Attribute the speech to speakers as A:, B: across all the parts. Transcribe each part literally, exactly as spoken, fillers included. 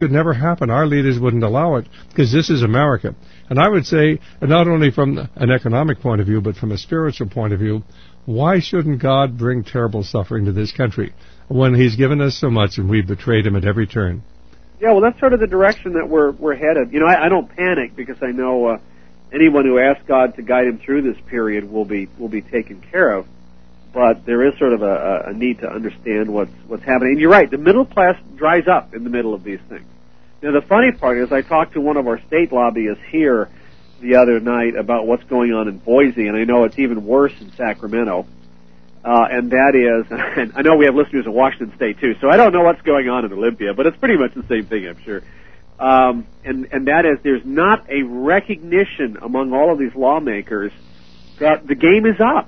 A: could never happen. Our leaders wouldn't allow it because this is America. And I would say, not only from an economic point of view, but from a spiritual point of view, why shouldn't God bring terrible suffering to this country when He's given us so much and we've betrayed Him at every turn?
B: Yeah, well, that's sort of the direction that we're we're headed. You know, I, I don't panic because I know uh, anyone who asks God to guide him through this period will be will be taken care of. But there is sort of a, a need to understand what's what's happening. And you're right, the middle class dries up in the middle of these things. Now, the funny part is I talked to one of our state lobbyists here the other night about what's going on in Boise, and I know it's even worse in Sacramento. Uh, and that is, and I know we have listeners in Washington State too, so I don't know what's going on in Olympia, but it's pretty much the same thing, I'm sure. Um, and, and that is, there's not a recognition among all of these lawmakers that the game is up.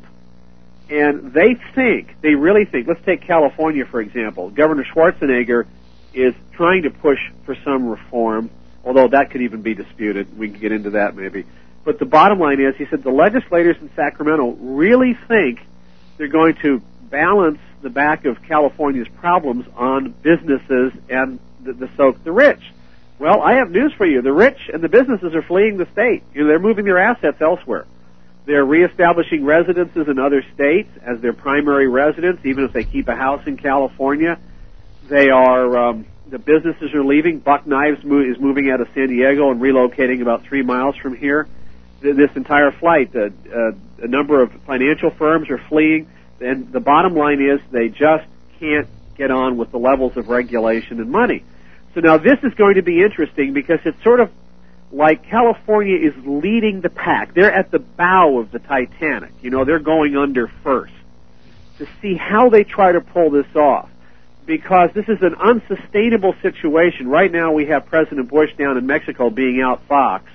B: And they think, they really think, let's take California, for example. Governor Schwarzenegger is trying to push for some reform, although that could even be disputed. We can get into that maybe. But the bottom line is, he said the legislators in Sacramento really think they're going to balance the back of California's problems on businesses and the, the soak the rich. Well, I have news for you. The rich and the businesses are fleeing the state. You know, they're moving their assets elsewhere. They're reestablishing residences in other states as their primary residence, even if they keep a house in California. They are, um, the businesses are leaving. Buck Knives mo- is moving out of San Diego and relocating about three miles from here. This entire flight, uh, uh, a number of financial firms are fleeing, and the bottom line is they just can't get on with the levels of regulation and money. So now this is going to be interesting because it's sort of like California is leading the pack. They're at the bow of the Titanic. You know, they're going under first to see how they try to pull this off, because this is an unsustainable situation. Right now we have President Bush down in Mexico being outfoxed,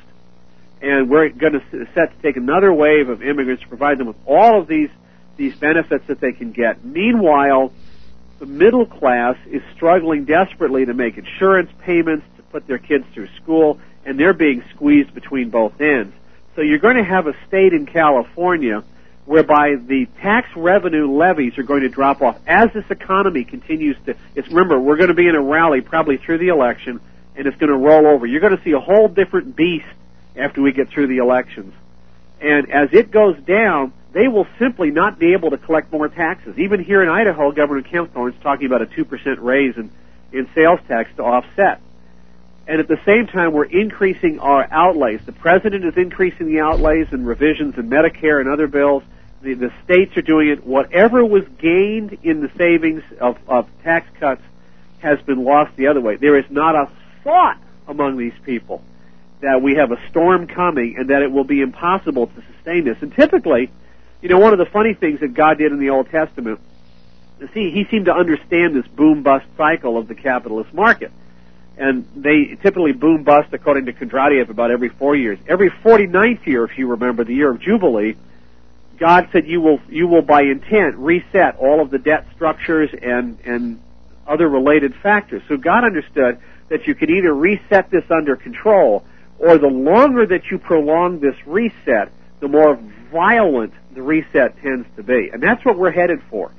B: and we're going to set to take another wave of immigrants to provide them with all of these these benefits that they can get. Meanwhile, the middle class is struggling desperately to make insurance payments, to put their kids through school, and they're being squeezed between both ends. So you're going to have a state in California whereby the tax revenue levies are going to drop off as this economy continues to, it's, remember, we're going to be in a rally probably through the election, and it's going to roll over. You're going to see a whole different beast after we get through the elections. And as it goes down, they will simply not be able to collect more taxes. Even here in Idaho, Governor Kempthorne is talking about a two percent raise in, in sales tax to offset. And at the same time, we're increasing our outlays. The president is increasing the outlays and revisions in Medicare and other bills. The, the states are doing it. Whatever was gained in the savings of, of tax cuts has been lost the other way. There is not a thought among these people that we have a storm coming and that it will be impossible to sustain this. And typically, you know, one of the funny things that God did in the Old Testament is he, he seemed to understand this boom-bust cycle of the capitalist market. And they typically boom-bust, according to Kondratiev, about every four years. Every forty-ninth year, if you remember, the year of Jubilee, God said you will, you will by intent reset all of the debt structures and, and other related factors. So God understood that you could either reset this under control, or the longer that you prolong this reset, the more violent the reset tends to be. And that's what we're headed for.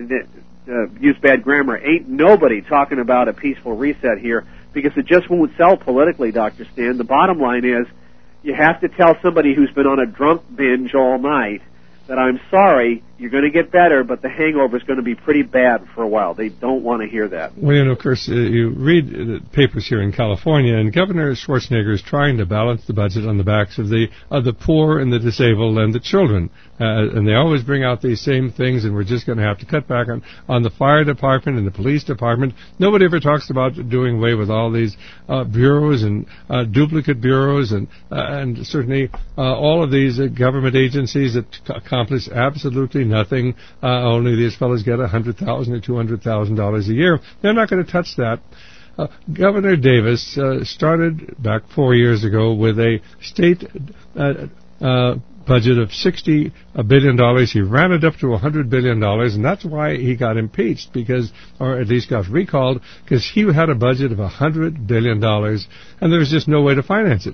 B: Uh, use bad grammar. Ain't nobody talking about a peaceful reset here, because it just won't sell politically, Doctor Stan. The bottom line is you have to tell somebody who's been on a drunk binge all night that I'm sorry, you're going to get better, but the hangover is going to be pretty bad for a while. They don't want to hear that.
A: Well, you know, of course, uh, you read the papers here in California, and Governor Schwarzenegger is trying to balance the budget on the backs of the of the poor and the disabled and the children. Uh, and they always bring out these same things, and we're just going to have to cut back on, on the fire department and the police department. Nobody ever talks about doing away with all these uh, bureaus and uh, duplicate bureaus and uh, and certainly uh, all of these uh, government agencies that c- accomplish absolutely nothing. Uh, only these fellows get one hundred thousand dollars or two hundred thousand dollars a year. They're not going to touch that. Uh, Governor Davis uh, started back four years ago with a state uh, uh, budget of sixty billion dollars. He ran it up to one hundred billion dollars, and that's why he got impeached, because, or at least got recalled, because he had a budget of one hundred billion dollars, and there was just no way to finance it.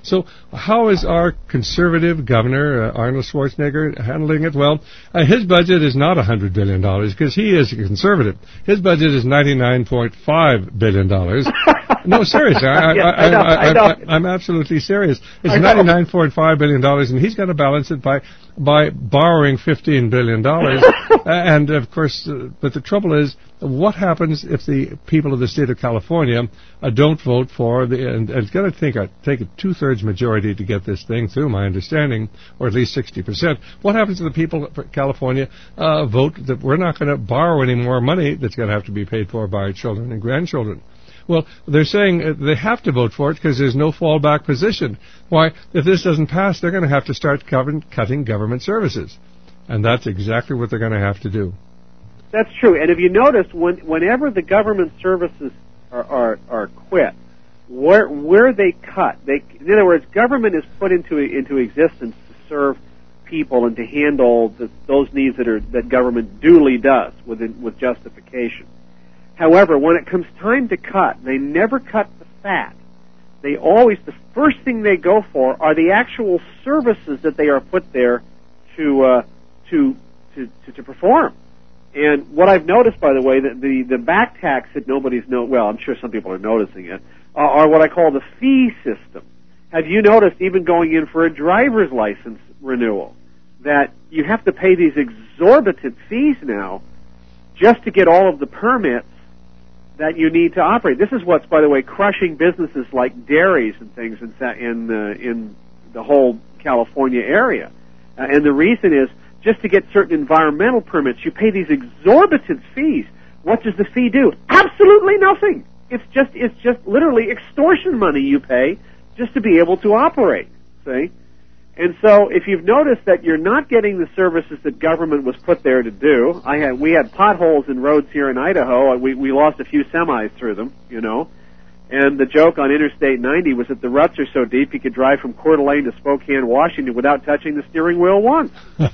A: So how is our conservative governor, uh, Arnold Schwarzenegger, handling it? Well, uh, his budget is not one hundred billion dollars because he is a conservative. His budget is ninety-nine point five billion dollars. No, seriously, I,
B: yeah,
A: I,
B: I know,
A: I, I,
B: I know.
A: I, I'm absolutely serious. It's ninety-nine point five billion dollars, and he's got to balance it by by borrowing fifteen billion dollars. And, of course, uh, but the trouble is, what happens if the people of the state of California uh, don't vote for the, and, and it's going to take a, take a two-thirds majority to get this thing through, my understanding, or at least sixty percent. What happens if the people of California uh, vote that we're not going to borrow any more money that's going to have to be paid for by our children and grandchildren? Well, they're saying uh, they have to vote for it because there's no fallback position. Why? If this doesn't pass, they're going to have to start cover- cutting government services. And that's exactly what they're going to have to do.
B: That's true. And if you notice, when, whenever the government services are, are, are quit, where, where they cut, they, in other words, government is put into, into existence to serve people and to handle the, those needs that, are, that government duly does within, with justification. However, when it comes time to cut, they never cut the fat. They always, the first thing they go for are the actual services that they are put there to uh, to, to to to perform. And what I've noticed, by the way, that the the back tax that nobody's know well, I'm sure some people are noticing it, uh, are what I call the fee system. Have you noticed, even going in for a driver's license renewal, that you have to pay these exorbitant fees now just to get all of the permits that you need to operate? This is what's, by the way, crushing businesses like dairies and things in in, uh, in the whole California area. Uh, and the reason is, just to get certain environmental permits, you pay these exorbitant fees. What does the fee do? Absolutely nothing. It's just it's just literally extortion money you pay just to be able to operate. See? And so, if you've noticed that you're not getting the services that government was put there to do, I had we had potholes in roads here in Idaho. We we lost a few semis through them, you know. And the joke on Interstate ninety was that the ruts are so deep you could drive from Coeur d'Alene to Spokane, Washington, without touching the steering wheel once.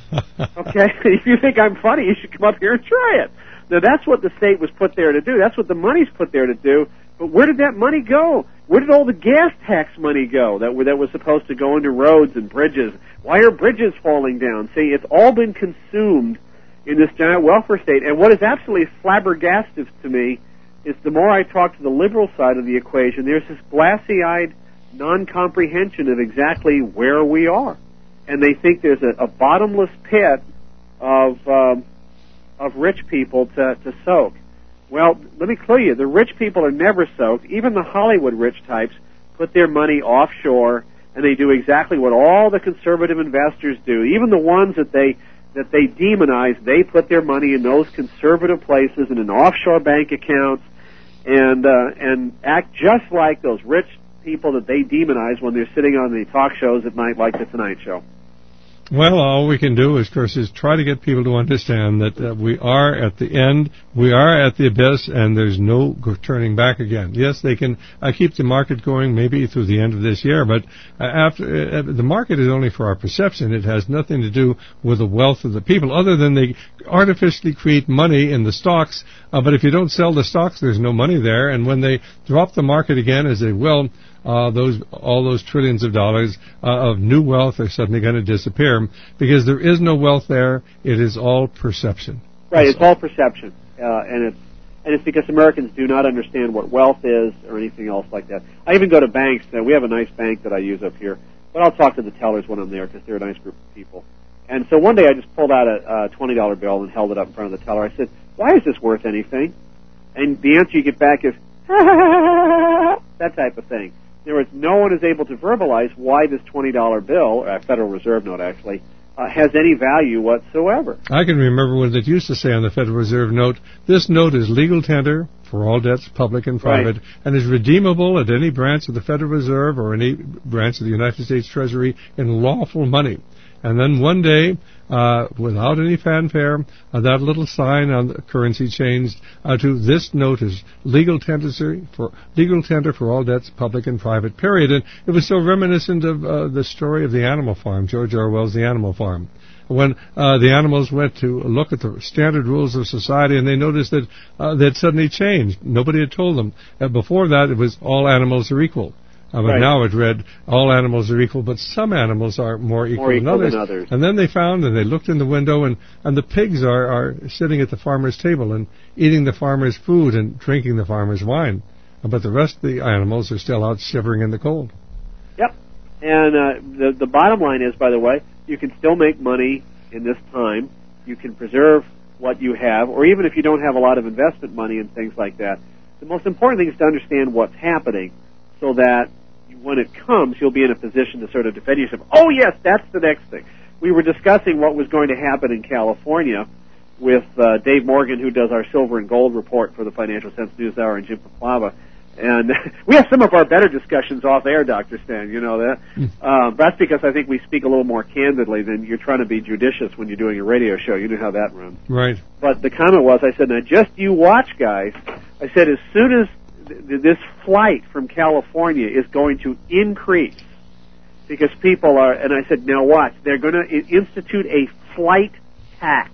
B: Okay, if you think I'm funny, you should come up here and try it. Now, that's what the state was put there to do. That's what the money's put there to do. But where did that money go? Where did all the gas tax money go that that was supposed to go into roads and bridges? Why are bridges falling down? See, it's all been consumed in this giant welfare state. And what is absolutely flabbergasted to me is the more I talk to the liberal side of the equation, there's this glassy-eyed non-comprehension of exactly where we are. And they think there's a, a bottomless pit of um, of rich people to, to soak. Well, let me clue you, the rich people are never soaked. Even the Hollywood rich types put their money offshore, and they do exactly what all the conservative investors do. Even the ones that they that they demonize, they put their money in those conservative places and in offshore bank accounts, and uh, and act just like those rich people that they demonize when they're sitting on the talk shows at night like The Tonight Show.
A: Well, all we can do, of course, is try to get people to understand that uh, we are at the end, we are at the abyss, and there's no go- turning back again. Yes, they can uh, keep the market going maybe through the end of this year, but uh, after uh, the market is only for our perception. It has nothing to do with the wealth of the people, other than they artificially create money in the stocks. Uh, but if you don't sell the stocks, there's no money there. And when they drop the market again, as they will, Uh, those all those trillions of dollars uh, of new wealth are suddenly going to disappear because there is no wealth there. It is all perception.
B: Right, it's all perception, uh, and it's and it's because Americans do not understand what wealth is or anything else like that. I even go to banks. Uh, we have a nice bank that I use up here, but I'll talk to the tellers when I'm there because they're a nice group of people. And so one day I just pulled out a, a twenty dollar bill and held it up in front of the teller. I said, "Why is this worth anything?" And the answer you get back is, that type of thing. In other words, no one is able to verbalize why this twenty dollar bill, or a Federal Reserve note actually, uh, has any value whatsoever.
A: I can remember when it used to say on the Federal Reserve note, this note is legal tender for all debts, public and private, right, and is redeemable at any branch of the Federal Reserve or any branch of the United States Treasury in lawful money. And then one day, uh, without any fanfare, uh, that little sign on the currency changed uh, to this note is legal tender for legal tender for all debts, public and private, period. And it was so reminiscent of uh, the story of the Animal Farm, George Orwell's The Animal Farm, when uh, the animals went to look at the standard rules of society, and they noticed that uh, they'd suddenly changed. Nobody had told them. Uh, before that, it was all animals are equal. Uh, but
B: right.
A: now it read, all animals are equal, but some animals are more equal,
B: more equal
A: than, others.
B: than others.
A: And then they found, and they looked in the window, and, and the pigs are, are sitting at the farmer's table and eating the farmer's food and drinking the farmer's wine. But the rest of the animals are still out shivering in the cold.
B: Yep. And uh, the, the bottom line is, by the way, you can still make money in this time. You can preserve what you have, or even if you don't have a lot of investment money and things like that. The most important thing is to understand what's happening so that when it comes, you'll be in a position to sort of defend yourself. Oh, yes, that's the next thing. We were discussing what was going to happen in California with uh, Dave Morgan, who does our Silver and Gold report for the Financial Sense News Hour, and Jim Paplava. And we have some of our better discussions off air, Doctor Stan, you know that. Mm. Uh, that's because I think we speak a little more candidly than you're trying to be judicious when you're doing a radio show. You know how that runs.
A: Right.
B: But the comment was, I said, now just you watch, guys. I said, as soon as th- this flight from California is going to increase, because people are, and I said, now watch, they're going to institute a flight tax.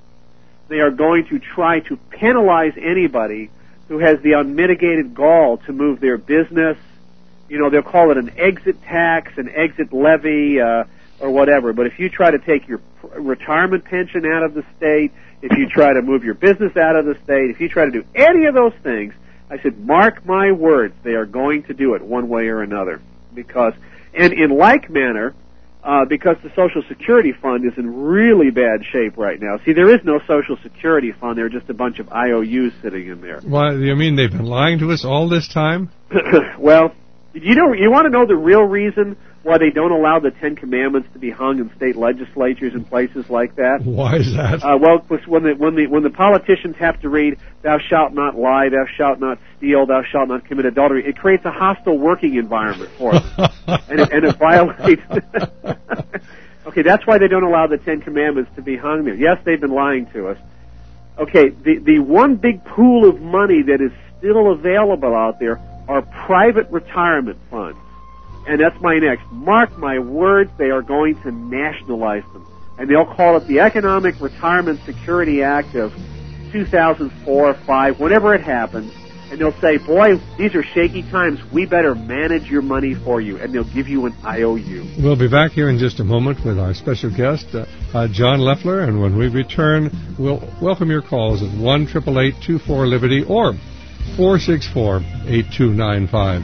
B: They are going to try to penalize anybody who has the unmitigated gall to move their business. You know, they'll call it an exit tax, an exit levy, uh, or whatever. But if you try to take your retirement pension out of the state, if you try to move your business out of the state, if you try to do any of those things, I said, mark my words, they are going to do it one way or another. Because, and in like manner, uh, because the Social Security Fund is in really bad shape right now. See, there is no Social Security Fund. There are just a bunch of I O Us sitting in there.
A: Why, you mean they've been lying to us all this time?
B: Well, you know, you want to know the real reason why they don't allow the Ten Commandments to be hung in state legislatures and places like that?
A: Why is that?
B: Uh, well, when the, when the when the politicians have to read, "Thou shalt not lie, thou shalt not steal, thou shalt not commit adultery," it creates a hostile working environment for them, and, it, and it violates. Okay, that's why they don't allow the Ten Commandments to be hung there. Yes, they've been lying to us. Okay, the the one big pool of money that is still available out there are private retirement funds. And that's my next. Mark my words, they are going to nationalize them. And they'll call it the Economic Retirement Security Act of two thousand four or five, whenever it happens. And they'll say, boy, these are shaky times. We better manage your money for you. And they'll give you an I O U. We'll
A: be back here in just a moment with our special guest, uh, uh, John Leffler. And when we return, we'll welcome your calls at one eight eight eight, two four, Liberty or four six four, eight two nine five.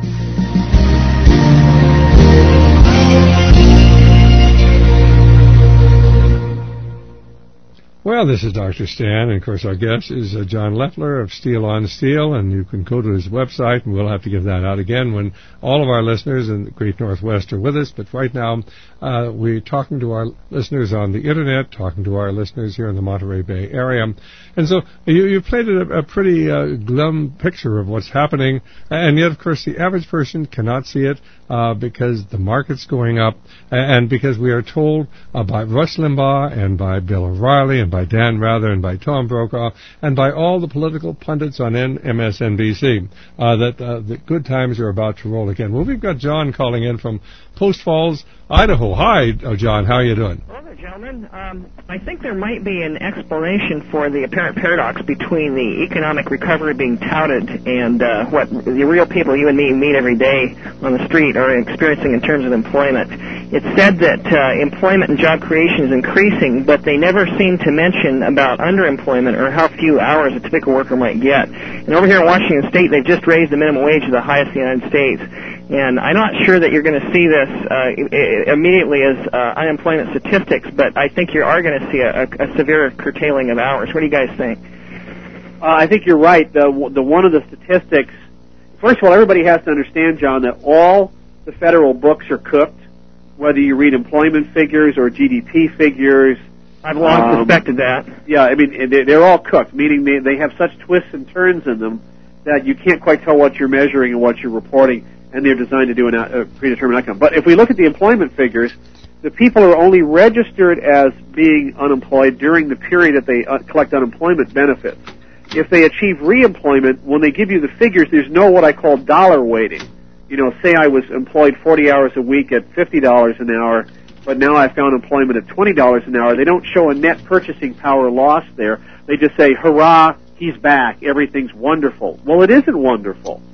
A: Well, this is Doctor Stan, and of course our guest is uh, John Leffler of Steel on Steel, and you can go to his website, and we'll have to give that out again when all of our listeners in the Great Northwest are with us. But right now, uh, we're talking to our listeners on the Internet, talking to our listeners here in the Monterey Bay area. And so you, you painted a, a pretty uh, glum picture of what's happening, and yet, of course, the average person cannot see it uh, because the market's going up, and because we are told uh, by Rush Limbaugh and by Bill O'Reilly and by Dan Rather and by Tom Brokaw and by all the political pundits on M S N B C uh, that uh, the good times are about to roll again. Well, we've got John calling in from Post Falls, Idaho. Hi, oh, John. How are you doing?
C: Hello there, gentlemen. Um, I think there might be an explanation for the apparent paradox between the economic recovery being touted and uh, what the real people you and me meet every day on the street are experiencing in terms of employment. It's said that uh, employment and job creation is increasing, but they never seem to mention about underemployment or how few hours a typical worker might get. And over here in Washington State, they've just raised the minimum wage to the highest in the United States. And I'm not sure that you're going to see this uh, immediately as uh, unemployment statistics, but I think you are going to see a, a, a severe curtailing of hours. What do you guys think?
B: Uh, I think you're right. The, the one of the statistics, first of all, everybody has to understand, John, that all the federal books are cooked, whether you read employment figures or G D P figures.
C: I've long um, suspected that.
B: Yeah, I mean, they're all cooked, meaning they, they have such twists and turns in them that you can't quite tell what you're measuring and what you're reporting, and they're designed to do an, a predetermined outcome. But if we look at the employment figures, the people are only registered as being unemployed during the period that they uh, collect unemployment benefits. If they achieve reemployment, when they give you the figures, there's no what I call dollar weighting. You know, say I was employed forty hours a week at fifty dollars an hour, but now I found employment at twenty dollars an hour. They don't show a net purchasing power loss there. They just say, hurrah, he's back, everything's wonderful. Well, it isn't wonderful.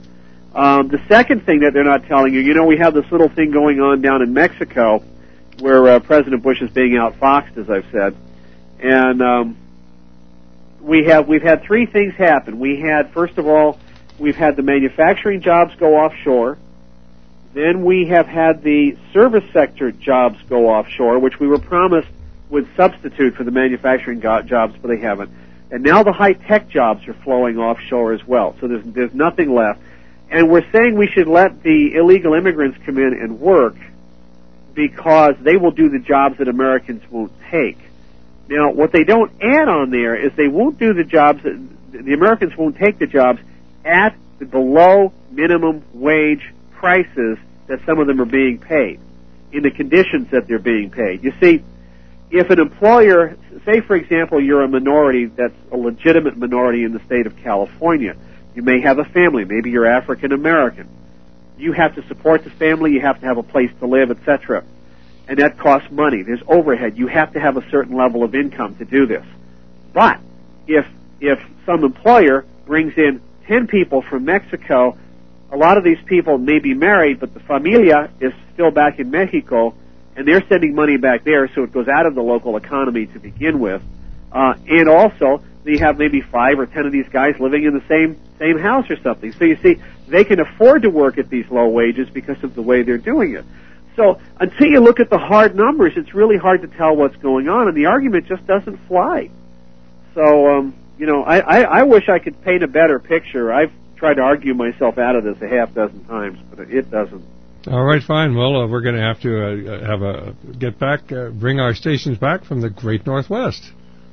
B: Um, the second thing that they're not telling you, you know, we have this little thing going on down in Mexico where uh, President Bush is being outfoxed, as I've said. And um, we have, we've had three things happen. We had, first of all, we've had the manufacturing jobs go offshore. Then we have had the service sector jobs go offshore, which we were promised would substitute for the manufacturing go- jobs, but they haven't. And now the high-tech jobs are flowing offshore as well, so there's, there's nothing left. And we're saying we should let the illegal immigrants come in and work because they will do the jobs that Americans won't take. Now, what they don't add on there is they won't do the jobs, that, the Americans won't take the jobs at the below minimum wage prices that some of them are being paid, in the conditions that they're being paid. You see, if an employer, say for example you're a minority that's a legitimate minority in the state of California, you may have a family, maybe you're African American. You have to support the family, you have to have a place to live, et cetera. And that costs money. There's overhead. You have to have a certain level of income to do this. But if if some employer brings in ten people from Mexico, a lot of these people may be married, but the familia is still back in Mexico, and they're sending money back there, so it goes out of the local economy to begin with. Uh, and also, they have maybe five or ten of these guys living in the same same house or something. So you see, they can afford to work at these low wages because of the way they're doing it. So until you look at the hard numbers, it's really hard to tell what's going on, and the argument just doesn't fly. So, um, you know, I, I, I wish I could paint a better picture. I've tried to argue myself out of this a half dozen times, but it doesn't.
A: All right, fine. Well, uh, we're going to have to uh, have a get back, uh, bring our stations back from the Great Northwest.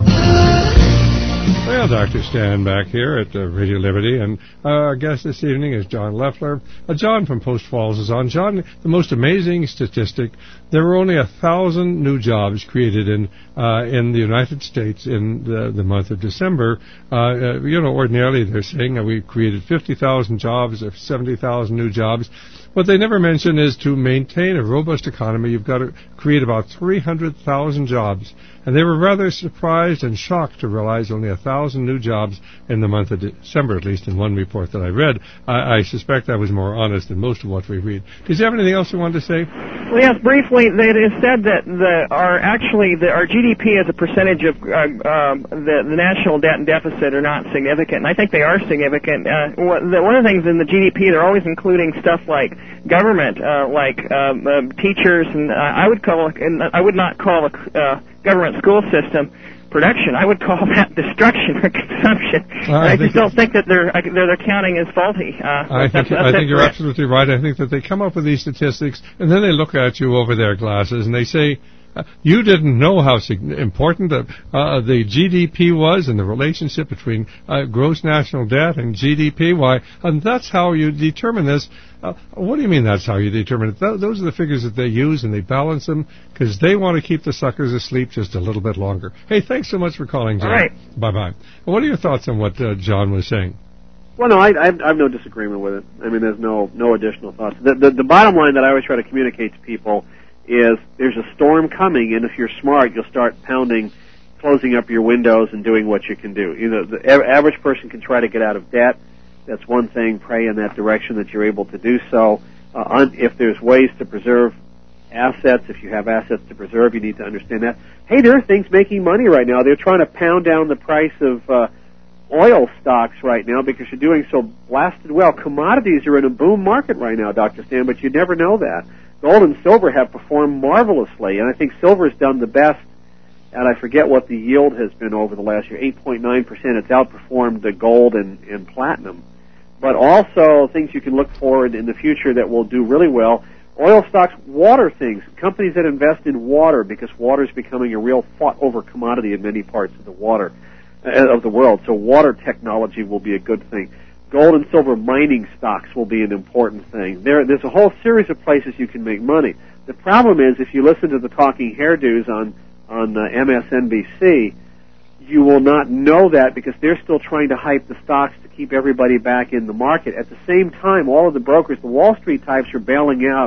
A: Well, Doctor Stan back here at uh, Radio Liberty, and uh, our guest this evening is John Leffler. Uh, John from Post Falls is on. John, the most amazing statistic, there were only a thousand new jobs created in uh, in the United States in the, the month of December. Uh, uh, you know, ordinarily they're saying uh, we created fifty thousand jobs or seventy thousand new jobs. What they never mention is to maintain a robust economy, you've got to create about three hundred thousand jobs. And they were rather surprised and shocked to realize only a thousand new jobs in the month of December, at least in one report that I read. I, I suspect I was more honest than most of what we read. Did you have anything else you wanted to say?
C: Well, yes, briefly, it is said that the, our actually the, our G D P as a percentage of uh, um, the, the national debt and deficit are not significant, and I think they are significant. Uh, the, one of the things in the G D P, they're always including stuff like government, uh, like um, uh, teachers, and uh, I would call and I would not call a uh, government school system production. I would call that destruction or consumption. Uh, I, I just don't think that their their accounting is faulty. Uh,
A: I think, I think you're absolutely right. I think that they come up with these statistics, and then they look at you over their glasses, and they say, uh, you didn't know how sig- important the, uh, the G D P was and the relationship between uh, gross national debt and G D P. Why? And that's how you determine this. Uh, what do you mean that's how you determine it? Th- those are the figures that they use, and they balance them because they want to keep the suckers asleep just a little bit longer. Hey, thanks so much for calling, John.
C: All right.
A: Bye-bye. What are your thoughts on what uh, John was saying?
B: Well, no, I, I have no disagreement with it. I mean, there's no no additional thoughts. The, the, the bottom line that I always try to communicate to people is there's a storm coming, and if you're smart, you'll start pounding, closing up your windows and doing what you can do. You know, the average person can try to get out of debt. That's one thing. Pray in that direction that you're able to do so. Uh, un- if there's ways to preserve assets, if you have assets to preserve, you need to understand that. Hey, there are things making money right now. They're trying to pound down the price of uh, oil stocks right now because you're doing so blasted well. Commodities are in a boom market right now, Doctor Stan, but you never know that. Gold and silver have performed marvelously, and I think silver has done the best, and I forget what the yield has been over the last year, eight point nine percent. It's outperformed the gold and, and platinum. But also things you can look forward in the future that will do really well. Oil stocks, water things, companies that invest in water because water is becoming a real fought-over commodity in many parts of the water uh, of the world. So water technology will be a good thing. Gold and silver mining stocks will be an important thing. There, there's a whole series of places you can make money. The problem is if you listen to the talking hairdos on on uh, M S N B C, you will not know that because they're still trying to hype the stocks to keep everybody back in the market. At the same time, all of the brokers, the Wall Street types, are bailing out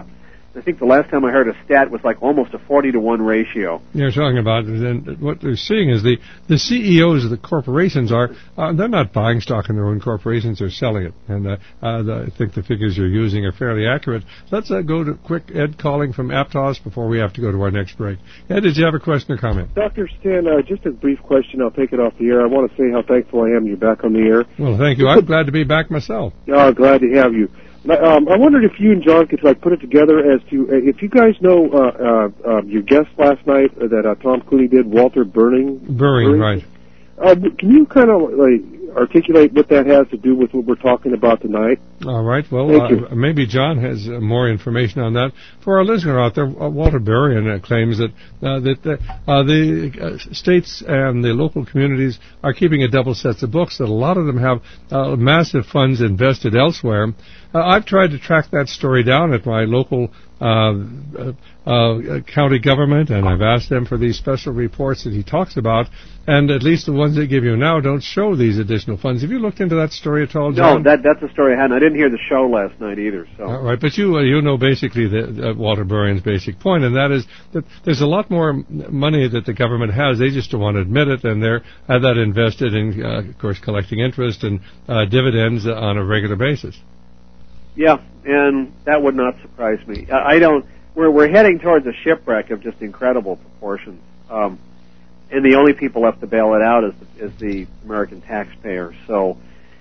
B: I think the last time I heard a stat was like almost a forty to one ratio.
A: You're talking about, and what they're seeing is the, the C E Os of the corporations are, uh, they're not buying stock in their own corporations, they're selling it. And uh, uh, the, I think the figures you're using are fairly accurate. Let's uh, go to quick Ed calling from Aptos before we have to go to our next break. Ed, did you have a question or comment?
D: Doctor Stan, uh, just a brief question. I'll take it off the air. I want to say how thankful I am you're back on the air.
A: Well, thank you. I'm glad to be back myself.
D: Oh, glad to have you. Um, I wondered if you and John could like put it together as to uh, if you guys know uh, uh, uh, your guest last night uh, that uh, Tom Cooney did, Walter Burning.
A: Burning, right.
D: Uh, can you kind of like articulate what that has to do with what we're talking about tonight?
A: All right. Well,
D: Thank
A: uh, maybe John has uh, more information on that. For our listener out there, uh, Walter Burring uh, claims that uh, that uh, uh, the uh, states and the local communities are keeping a double sets of books, that a lot of them have uh, massive funds invested elsewhere. Uh, I've tried to track that story down at my local uh, uh, uh, county government, and I've asked them for these special reports that he talks about, and at least the ones they give you now don't show these additional funds. Have you looked into that story at all, John?
B: No, that, that's a story I hadn't. I didn't hear the show last night either. So.
A: All right, but you uh, you know basically the, uh, Walter Burring's basic point, and that is that there's a lot more money that the government has. They just don't want to admit it, and they're have that invested in, uh, of course, collecting interest and uh, dividends on a regular basis.
B: Yeah, and that would not surprise me. I don't. We're we're heading towards a shipwreck of just incredible proportions, um, and the only people left to bail it out is the, is the American taxpayer. So,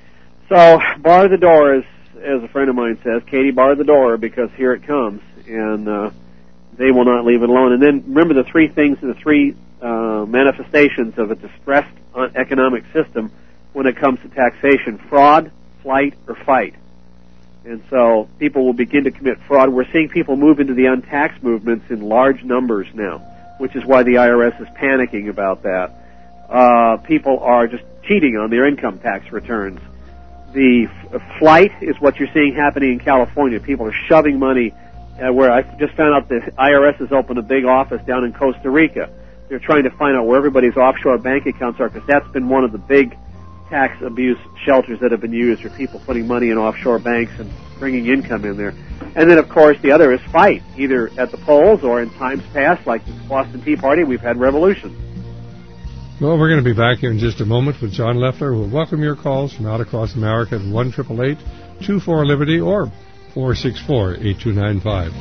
B: so bar the door, as as a friend of mine says, Katie, bar the door, because here it comes, and uh, they will not leave it alone. And then remember the three things, the three uh, manifestations of a distressed economic system when it comes to taxation: fraud, flight, or fight. And so people will begin to commit fraud. We're seeing people move into the untaxed movements in large numbers now, which is why the I R S is panicking about that. Uh, people are just cheating on their income tax returns. The f- flight is what you're seeing happening in California. People are shoving money uh, where I just found out the I R S has opened a big office down in Costa Rica. They're trying to find out where everybody's offshore bank accounts are, because that's been one of the big tax abuse shelters that have been used for people putting money in offshore banks and bringing income in there. And then, of course, the other is fight, either at the polls or in times past, like the Boston Tea Party, we've had revolution.
A: Well, we're going to be back here in just a moment with John Leffler, who will welcome your calls from out across America at one eight eight eight, two four, Liberty or four six four, eight two nine five.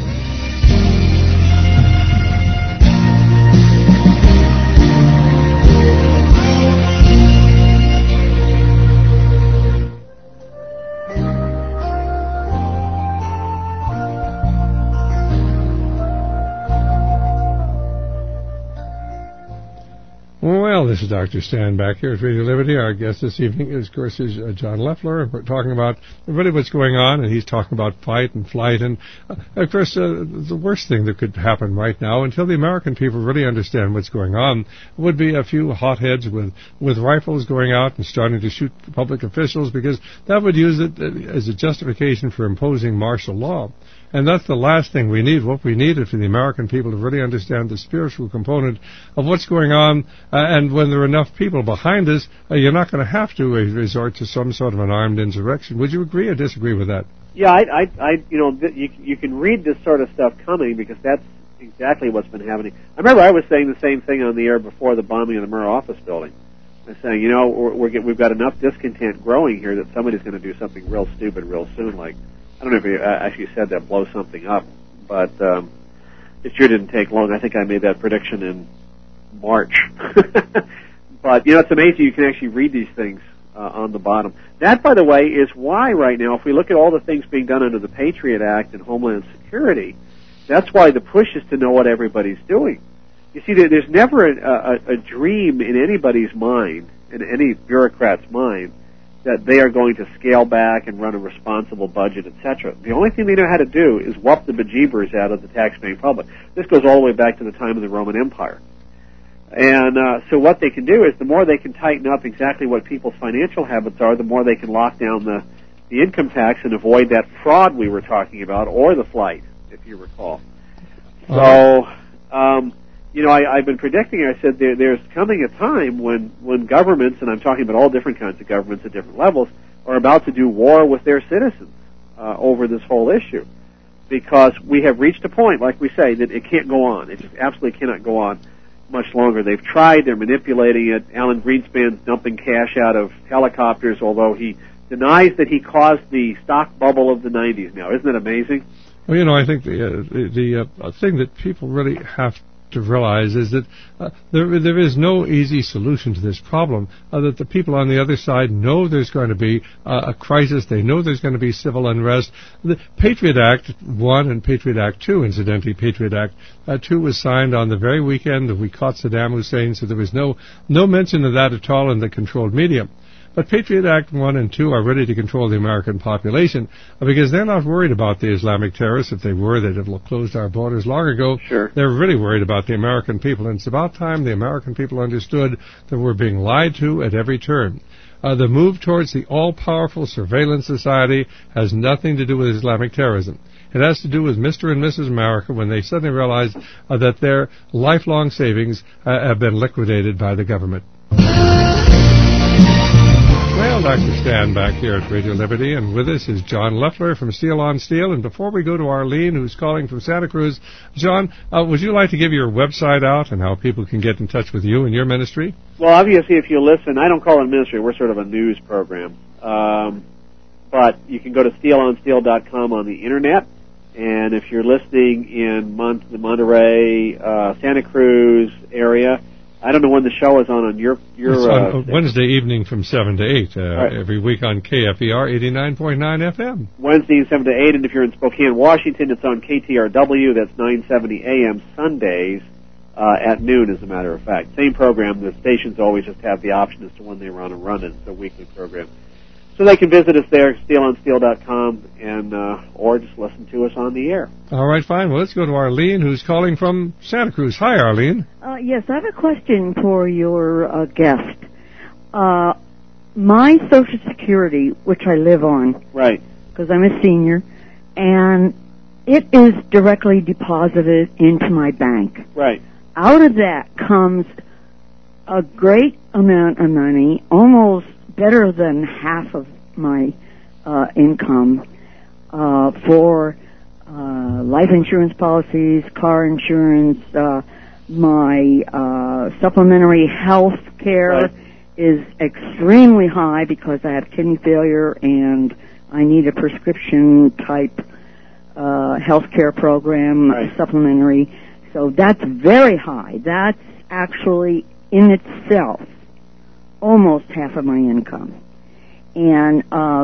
A: Well, this is Doctor Stan back here at Radio Liberty. Our guest this evening, is, of course, is uh, John Leffler. We're talking about really what's going on, and he's talking about fight and flight. And, uh, of course, uh, the worst thing that could happen right now, until the American people really understand what's going on, would be a few hotheads with, with rifles going out and starting to shoot public officials, because that would use it as a justification for imposing martial law. And that's the last thing we need. What we need is for the American people to really understand the spiritual component of what's going on. Uh, and when there are enough people behind us, uh, you're not going to have to uh, resort to some sort of an armed insurrection. Would you agree or disagree with that?
B: Yeah, I, I, I you know, th- you, you can read this sort of stuff coming, because that's exactly what's been happening. I remember I was saying the same thing on the air before the bombing of the Murrah office building. I was saying, you know, we're, we're get, we've got enough discontent growing here that somebody's going to do something real stupid real soon, like, I don't know if you actually said that, blow something up, but um, it sure didn't take long. I think I made that prediction in March. But, you know, it's amazing you can actually read these things uh, on the bottom. That, by the way, is why right now, if we look at all the things being done under the Patriot Act and Homeland Security, that's why the push is to know what everybody's doing. You see, there's never a, a, a dream in anybody's mind, in any bureaucrat's mind, that they are going to scale back and run a responsible budget, et cetera. The only thing they know how to do is whup the bejeebers out of the taxpaying public. This goes all the way back to the time of the Roman Empire. And uh, so what they can do is, the more they can tighten up exactly what people's financial habits are, the more they can lock down the, the income tax and avoid that fraud we were talking about, or the flight, if you recall. So, um, you know, I, I've been predicting, I said there, there's coming a time when, when governments, and I'm talking about all different kinds of governments at different levels, are about to do war with their citizens uh, over this whole issue. because we have reached a point, like we say, that it can't go on. It just absolutely cannot go on much longer. They've tried. They're manipulating it. Alan Greenspan's dumping cash out of helicopters, although he denies that he caused the stock bubble of the nineties now. Isn't it amazing?
A: Well, you know, I think the, uh, the, the uh, thing that people really have to realize is that uh, there there is no easy solution to this problem, uh, that the people on the other side know there's going to be uh, a crisis. They know there's going to be civil unrest. The Patriot Act one and Patriot Act two, incidentally, Patriot Act uh, two was signed on the very weekend that we caught Saddam Hussein, so there was no, no mention of that at all in the controlled media. But Patriot Act one and two are ready to control the American population uh, because they're not worried about the Islamic terrorists. If they were, they'd have closed our borders long ago.
B: Sure. They're
A: really worried about the American people, and it's about time the American people understood that we're being lied to at every turn. Uh, the move towards the all-powerful surveillance society has nothing to do with Islamic terrorism. It has to do with Mister and Missus America when they suddenly realized uh, that their lifelong savings uh, have been liquidated by the government. Well, Doctor Stan back here at Radio Liberty, and with us is John Leffler from Steel on Steel. And before we go to Arlene, who's calling from Santa Cruz, John, uh, would you like to give your website out and how people can get in touch with you and your ministry?
B: Well, obviously, if you listen, I don't call it ministry. We're sort of a news program. Um, but you can go to steel on steel dot com on the Internet. And if you're listening in Mont- the Monterey, uh, Santa Cruz area, I don't know when the show is on on your your.
A: It's on
B: uh,
A: Wednesday evening from seven to eight uh,
B: right.
A: every week on K F E R eighty-nine point nine F M.
B: Wednesday seven to eight, and if you're in Spokane, Washington, it's on K T R W. That's nine seventy A M Sundays uh, at noon. As a matter of fact, same program. The stations always just have the option as to when they run and run it. It's a weekly program. So they can visit us there, steel on steel dot com, and uh, or just listen to us on the air.
A: All right, fine. Well, let's go to Arlene, who's calling from Santa Cruz. Hi, Arlene.
E: Uh, yes, I have a question for your uh, guest. Uh, my Social Security, which I live on,
B: right,
E: because I'm a senior, and it is directly deposited into my bank.
B: Right.
E: Out of that comes a great amount of money, almost better than half of my uh, income uh, for uh, life insurance policies, car insurance, uh, my uh, supplementary health care
B: right.
E: is extremely high because I have kidney failure and I need a prescription type uh, health care program,
B: right.
E: supplementary. So that's very high. That's actually in itself almost half of my income. And uh,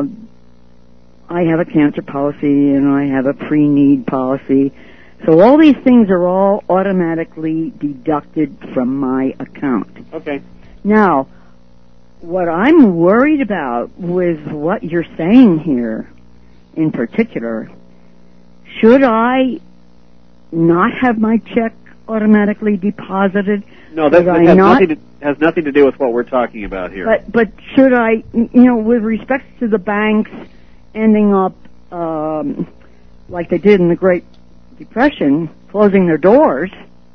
E: I have a cancer policy and I have a pre-need policy. So all these things are all automatically deducted from my account.
B: Okay.
E: Now, what I'm worried about with what you're saying here in particular, should I not have my check automatically deposited?
B: No, that, that
E: has,
B: not, nothing to, has nothing to do with what we're talking about here.
E: But but should I, you know, with respect to the banks ending up um, like they did in the Great Depression, closing their doors,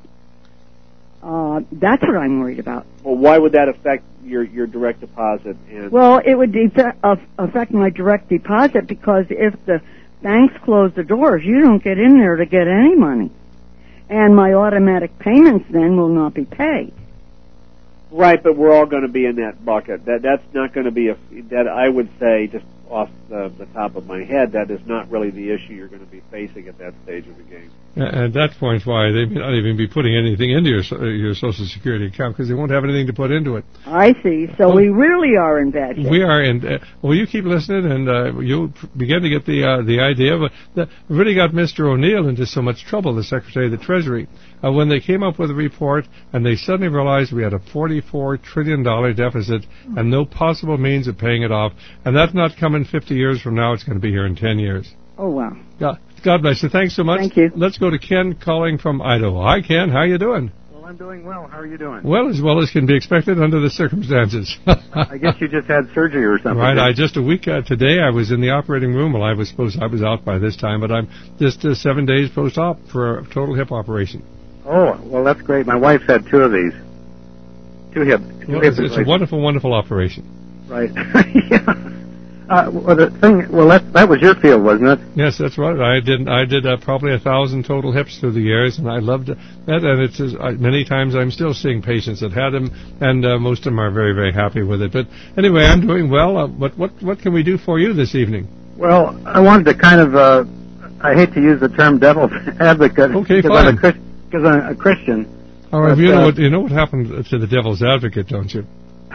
E: uh, that's what I'm worried about.
B: Well, why would that affect your, your direct deposit? And
E: well, it would de- affect my direct deposit because if the banks close the doors, you don't get in there to get any money. And my automatic payments then will not be paid.
B: Right, but we're all going to be in that bucket. That that's not going to be a that I would say just off the, the top of my head that is not really the issue you're going to be facing at that stage of the game.
A: And that point's why they may not even be putting anything into your your Social Security account because they won't have anything to put into it.
E: I see. So well, we really are in bad shape.
A: We are, and uh, well, you keep listening, and uh, you'll begin to get the uh, the idea. But that really got Mister O'Neill into so much trouble, the Secretary of the Treasury, uh, when they came up with a report and they suddenly realized we had a forty-four trillion dollars deficit and no possible means of paying it off. And that's not coming fifty years from now. It's going to be here in ten years.
E: Oh, wow.
A: Yeah. God bless you. Thanks so much.
E: Thank you.
A: Let's go to Ken calling from Idaho. Hi, Ken. How you doing?
F: Well, I'm doing well. How are you doing?
A: Well, as well as can be expected under the circumstances.
F: I guess you just had surgery or something.
A: Right. I just a week uh, today I was in the operating room. Well, I was supposed I was out by this time, but I'm just uh, seven days post-op for a total hip operation.
F: Oh, well, that's great. My wife's had two of these. Two hip. Two
A: Well,
F: hip
A: it's, it's a wonderful, wonderful operation.
F: Right. Yeah. Uh, well, the thing, well, that that was your field, wasn't it?
A: Yes, that's right. I did. I did uh, probably a thousand total hips through the years, and I loved that. And it's uh, many times I'm still seeing patients that had them, and uh, most of them are very, very happy with it. But anyway, I'm doing well. Uh, what what what can we do for you this evening?
F: Well, I wanted to kind of. Uh, I hate to use the term devil's advocate.
A: Okay,
F: because
A: fine.
F: I'm a Chris, because I'm a Christian.
A: All right,
F: but,
A: you know
F: uh,
A: what you know what happened to the devil's advocate, don't you?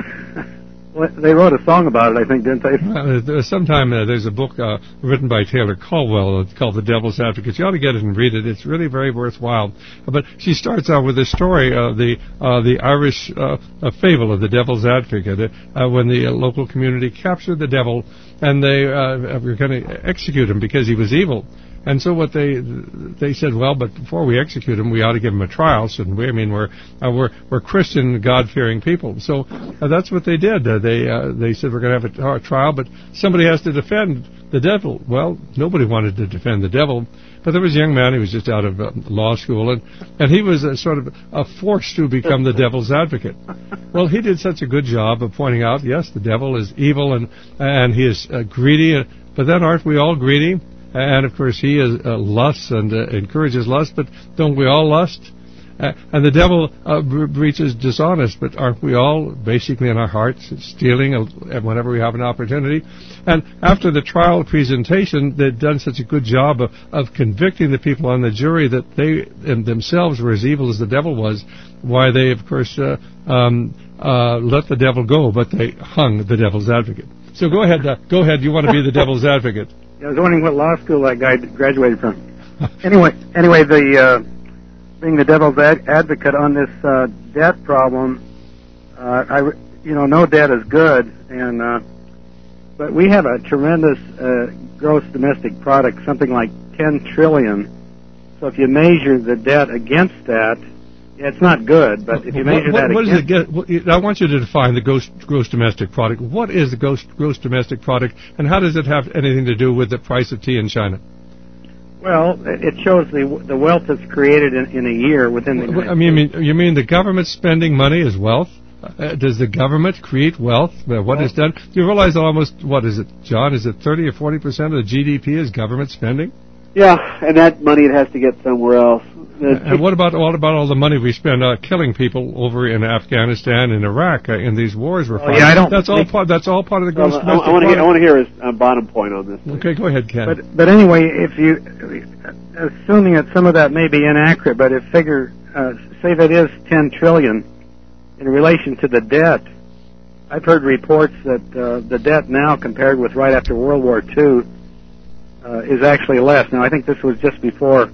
F: Well, they wrote a song about it, I think, didn't they?
A: Uh, sometime uh, there's a book uh, written by Taylor Caldwell uh, called The Devil's Advocate. You ought to get it and read it. It's really very worthwhile. But she starts out with a story, uh, the uh, the Irish uh, uh, fable of the Devil's Advocate, uh, when the uh, local community captured the devil and they uh, were going to execute him because he was evil. And so what they they said, well, but before we execute him, we ought to give him a trial, shouldn't we? I mean, we're uh, we're we're Christian, God-fearing people. So uh, that's what they did. Uh, they uh, they said we're going to have a, a trial, but somebody has to defend the devil. Well, nobody wanted to defend the devil, but there was a young man. He was just out of uh, law school, and and he was uh, sort of uh, forced to become the devil's advocate. Well, he did such a good job of pointing out, yes, the devil is evil and and he is uh, greedy, but then aren't we all greedy? And, of course, he is, uh, lusts and uh, encourages lust, but don't we all lust? Uh, and the devil uh, bre- breaches dishonest, but aren't we all basically in our hearts stealing uh, whenever we have an opportunity? And after the trial presentation, they'd done such a good job of, of convicting the people on the jury that they themselves were as evil as the devil was, why they, of course, uh, um, uh, let the devil go, but they hung the devil's advocate. So go ahead, uh, go ahead. You want to be the devil's advocate?
F: I was wondering what law school that guy graduated from. anyway, anyway, the uh, being the devil's ad- advocate on this uh, debt problem, uh, I, you know, no debt is good, and uh, but we have a tremendous uh, gross domestic product, something like ten trillion. So if you measure the debt against that, it's not good. But if you measure
A: what, what,
F: that
A: what
F: against,
A: is it get, I want you to define the gross, gross domestic product. What is the gross, gross domestic product, and how does it have anything to do with the price of tea in China?
F: Well, it shows the the wealth that's created in, in a year within the.
A: I mean, you mean, you mean the government spending money is wealth? Uh, does the government create wealth? Uh, what is done? Do you realize that almost, what is it, John? Is it thirty or forty percent of the G D P is government spending?
B: Yeah, and that money it has to get somewhere else.
A: And what about what about all the money we spend uh, killing people over in Afghanistan and Iraq uh, in these wars we're fighting?
F: Oh, yeah, I don't
A: that's all part. That's all part of the gross
B: well,
A: domestic
B: I, I want to hear, I
A: product.
B: want to hear his uh, bottom point on this.
A: Okay, go ahead, Ken.
F: But but anyway, if you assuming that some of that may be inaccurate, but if figure uh, say that is ten trillion in relation to the debt, I've heard reports that uh, the debt now compared with right after World War Two uh, is actually less. Now I think this was just before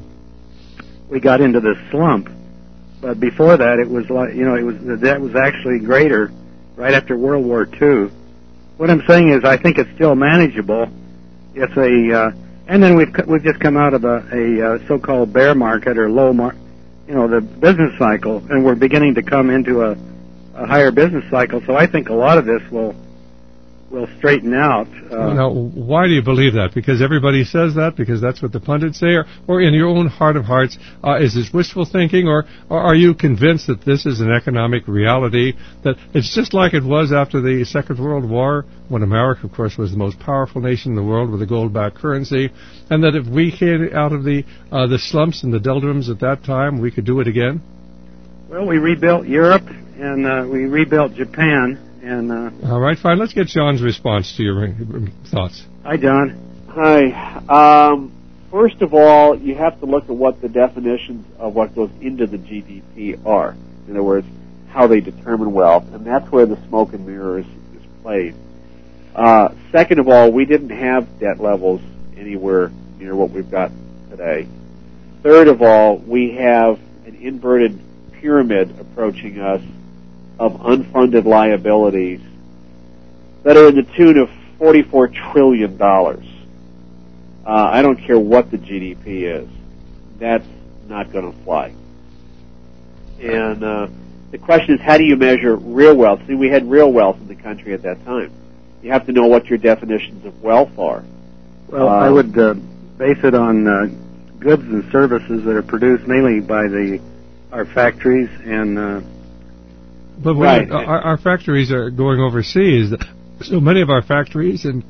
F: we got into this slump, but before that it was like, you know, it was the debt was actually greater right after World War Two. What I'm saying is I think it's still manageable. It's a uh, and then we've we've just come out of a, a uh, so-called bear market or low mar, you know, the business cycle, and we're beginning to come into a, a higher business cycle. So I think a lot of this will will straighten out. Uh,
A: now, why do you believe that? Because everybody says that? Because that's what the pundits say? Or, or in your own heart of hearts, uh, is this wishful thinking? Or, or are you convinced that this is an economic reality, that it's just like it was after the Second World War, when America, of course, was the most powerful nation in the world with a gold-backed currency, and that if we came out of the uh, the slumps and the doldrums at that time, we could do it again?
F: Well, we rebuilt Europe, and uh, we rebuilt Japan. And, uh,
A: all right, fine. Let's get John's response to your uh, thoughts.
F: Hi, John.
B: Hi. Um, first of all, you have to look at what the definitions of what goes into the G D P are. In other words, how they determine wealth, and that's where the smoke and mirrors is played. Uh, second of all, we didn't have debt levels anywhere near what we've got today. Third of all, we have an inverted pyramid approaching us of unfunded liabilities that are in the tune of forty-four trillion dollars. Uh, I don't care what the G D P is. That's not going to fly. And uh, the question is, how do you measure real wealth? See, we had real wealth in the country at that time. You have to know what your definitions of wealth are.
F: Well, uh, I would uh, base it on uh, goods and services that are produced mainly by the our factories and uh,
A: But
B: right.
A: our, our factories are going overseas. So many of our factories and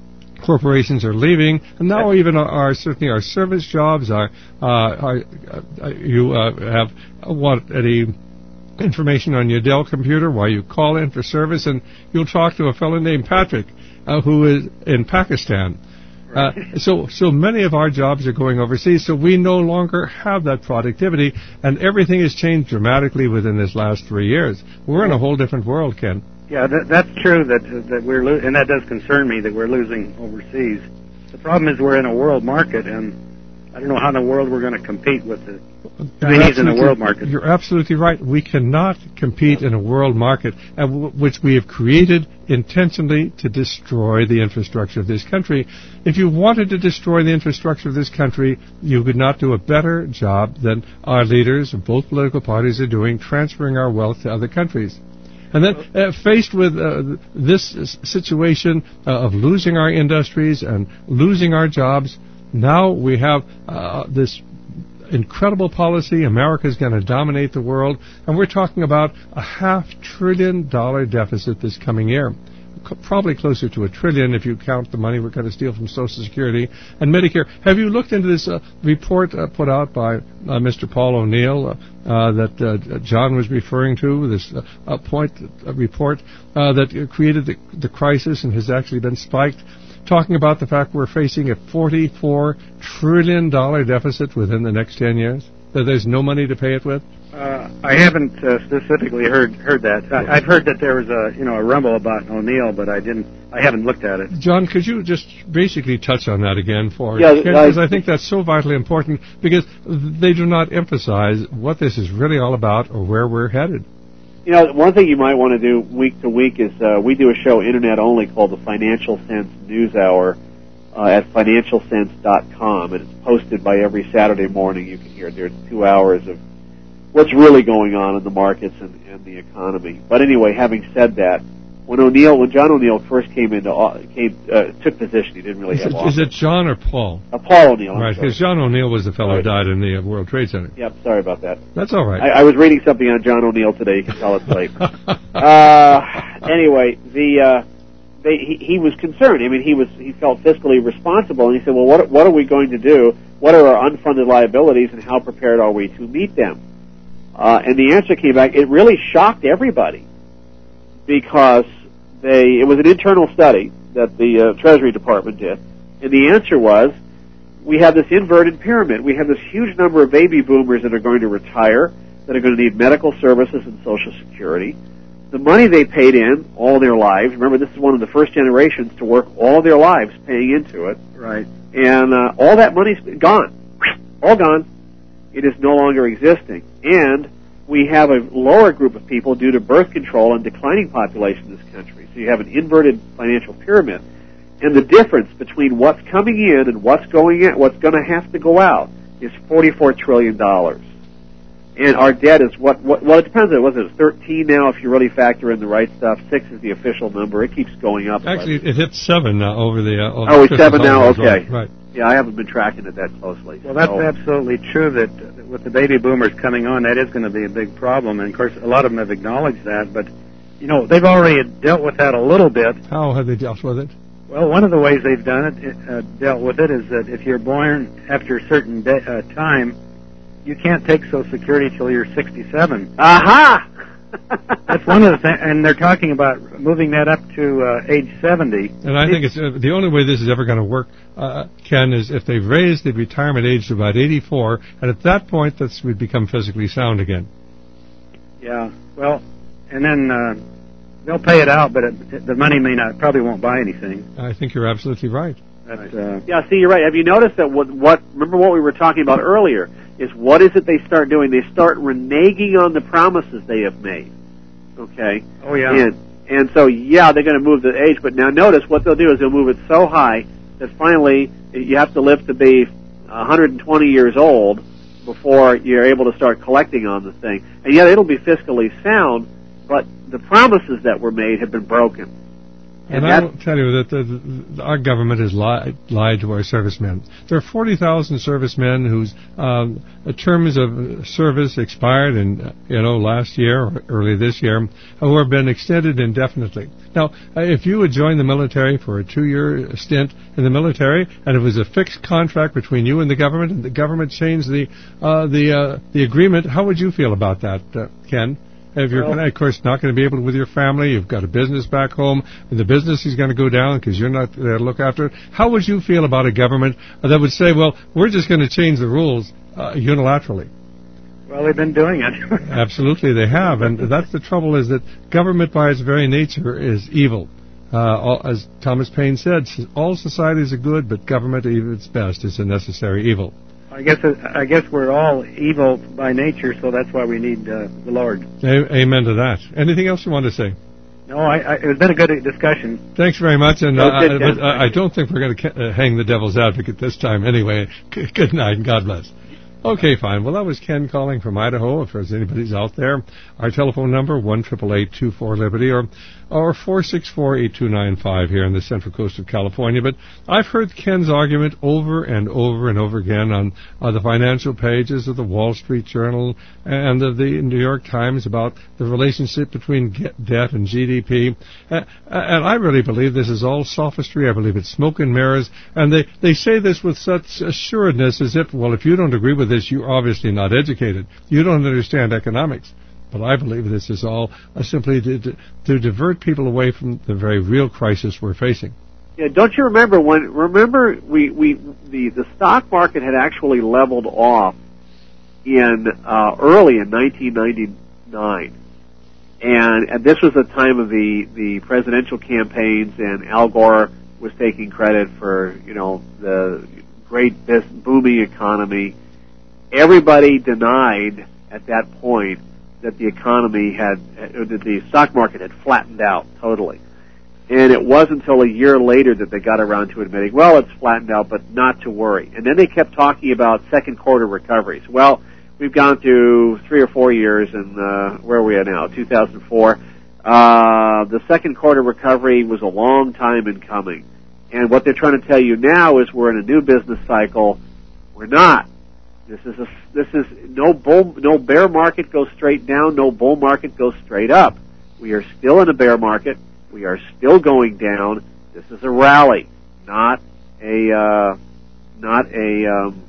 A: corporations are leaving, and now even our, our certainly our service jobs are. Uh, are uh, you uh, have what any information on your Dell computer while you call in for service, and you'll talk to a fellow named Patrick uh, who is in Pakistan. Uh, so, so many of our jobs are going overseas, so we no longer have that productivity, and everything has changed dramatically within this last three years. We're in a whole different world, Ken.
F: Yeah, that, that's true. That that we're lo- and that does concern me that we're losing overseas. The problem is we're in a world market, and I don't know how in the world we're going to compete with the Chinese in the world market.
A: You're absolutely right. We cannot compete in a world market, uh, w- which we have created intentionally to destroy the infrastructure of this country. If you wanted to destroy the infrastructure of this country, you could not do a better job than our leaders of both political parties are doing, transferring our wealth to other countries. And then, uh, faced with uh, this situation uh, of losing our industries and losing our jobs, now we have uh, this incredible policy. America's going to dominate the world, and we're talking about a half trillion dollar deficit this coming year. C- probably closer to a trillion if you count the money we're going to steal from Social Security and Medicare. Have you looked into this uh, report uh, put out by uh, Mister Paul O'Neill uh, uh, that uh, John was referring to, this uh, uh, point uh, report uh, that uh, created the, the crisis and has actually been spiked, talking about the fact we're facing a forty-four trillion dollar deficit within the next ten years, that there's no money to pay it with?
F: Uh, I haven't uh, specifically heard heard that. I, I've heard that there was a you know a rumble about O'Neill, but I didn't. I haven't looked at it.
A: John, could you just basically touch on that again for
B: yeah,
A: us? Because I, I think that's so vitally important, because they do not emphasize what this is really all about or where we're headed.
B: You know, one thing you might want to do week to week is uh, we do a show internet only called the Financial Sense News Hour uh, at financial sense dot com, and it's posted by every Saturday morning. You can hear it. There's two hours of what's really going on in the markets and, and the economy. But anyway, having said that, when O'Neill, when John O'Neill first came into came uh, took position, he didn't really
A: is
B: have
A: it,
B: office.
A: Is it John or Paul?
B: Uh, Paul O'Neill.
A: Right, because John O'Neill was the fellow who died in the uh, World Trade Center.
B: Yep, sorry about that.
A: That's all right.
B: I, I was reading something on John O'Neill today. You can tell it's late. uh, anyway, the uh, they, he, he was concerned. I mean, he was he felt fiscally responsible, and he said, "Well, what what are we going to do? What are our unfunded liabilities, and how prepared are we to meet them?" Uh, and the answer came back. It really shocked everybody because they it was an internal study that the uh, Treasury Department did, and the answer was, we have this inverted pyramid. We have this huge number of baby boomers that are going to retire, that are going to need medical services and Social Security. The money they paid in all their lives, remember this is one of the first generations to work all their lives paying into it.
F: Right.
B: And uh, all that money's gone. All gone. It is no longer existing. And we have a lower group of people due to birth control and declining population in this country. So you have an inverted financial pyramid. And the difference between what's coming in and what's going in, what's going to have to go out, is forty-four trillion dollars. And our debt is what, what, well, it depends on, was it thirteen now if you really factor in the right stuff? Six is the official number. It keeps going up.
A: Actually, it hit seven now over the... Uh, over
B: oh, it's seven now? Okay.
A: Right. right.
B: Yeah, I haven't been tracking it that closely.
F: Well, that's
B: so.
F: absolutely true that uh, with the baby boomers coming on, that is going to be a big problem. And, of course, a lot of them have acknowledged that. But, you know, they've already dealt with that a little bit.
A: How have they dealt with it?
F: Well, one of the ways they've done it, uh, dealt with it, is that if you're born after a certain de- uh, time, you can't take Social Security till you're sixty-seven.
B: Aha!
F: That's one of the things, and they're talking about moving that up to uh, age seventy.
A: And I think it's uh, the only way this is ever going to work, uh, Ken, is if they've raised the retirement age to about eighty-four, and at that point, that's we'd become physically sound again.
F: Yeah, well, and then uh, they'll pay it out, but it, the money may not, probably won't buy anything.
A: I think you're absolutely right.
F: That's, uh,
B: yeah, see, you're right. Have you noticed that what, what, remember what we were talking about earlier, is what is it they start doing? They start reneging on the promises they have made. Okay?
F: Oh, yeah.
B: And, and so, yeah, they're going to move the age, but now notice what they'll do is they'll move it so high that finally you have to live to be one hundred twenty years old before you're able to start collecting on the thing. And yet it'll be fiscally sound, but the promises that were made have been broken.
A: And, and I will tell you that the, the, our government has lied, lied to our servicemen. There are forty thousand servicemen whose um, terms of service expired in, you know, last year or early this year, who have been extended indefinitely. Now, if you would join the military for a two-year stint in the military, and it was a fixed contract between you and the government, and the government changed the uh, the uh, the agreement, how would you feel about that, uh, Ken? If you're, well, of course, not going to be able to with your family, you've got a business back home, and the business is going to go down because you're not there to look after it. How would you feel about a government that would say, well, we're just going to change the rules uh, unilaterally?
F: Well, they've been doing it.
A: Absolutely, they have, and that's the trouble, is that government by its very nature is evil. Uh, all, as Thomas Paine said, all societies are good, but government, even its best, is a necessary evil.
F: I guess I guess we're all evil by nature, so that's why we need uh, the Lord.
A: A- amen to that. Anything else you want to say?
F: No, I, I, it's been a good discussion.
A: Thanks very much, and
F: no,
A: uh, I, but, uh, I don't think we're going to ca- uh, hang the devil's advocate this time anyway. C- good night, and God bless. Okay, fine. Well, that was Ken calling from Idaho. If there's anybody's out there, our telephone number, one eight eight eight, two four, Liberty, or or four six four, eight two nine five here in the Central Coast of California. But I've heard Ken's argument over and over and over again on uh, the financial pages of the Wall Street Journal and of the New York Times about the relationship between get debt and G D P. Uh, and I really believe this is all sophistry. I believe it's smoke and mirrors. And they, they say this with such assuredness as if, well, if you don't agree with this, you're obviously not educated. You don't understand economics. But I believe this is all uh, simply to, to, to divert people away from the very real crisis we're facing.
B: Yeah, don't you remember when? Remember, we, we the the stock market had actually leveled off in uh, early in nineteen ninety-nine, and and this was the time of the the presidential campaigns, and Al Gore was taking credit for, you know, the great this booming economy. Everybody denied at that point that the economy had, uh, that the stock market had flattened out totally. And it wasn't until a year later that they got around to admitting, well, it's flattened out, but not to worry. And then they kept talking about second quarter recoveries. Well, we've gone through three or four years, and uh, where are we at now? two thousand four. Uh, the second quarter recovery was a long time in coming. And what they're trying to tell you now is we're in a new business cycle. We're not. This is a, this is no bull, no bear market goes straight down, no bull market goes straight up. We are still in a bear market. We are still going down. This is a rally, not a uh, not a um,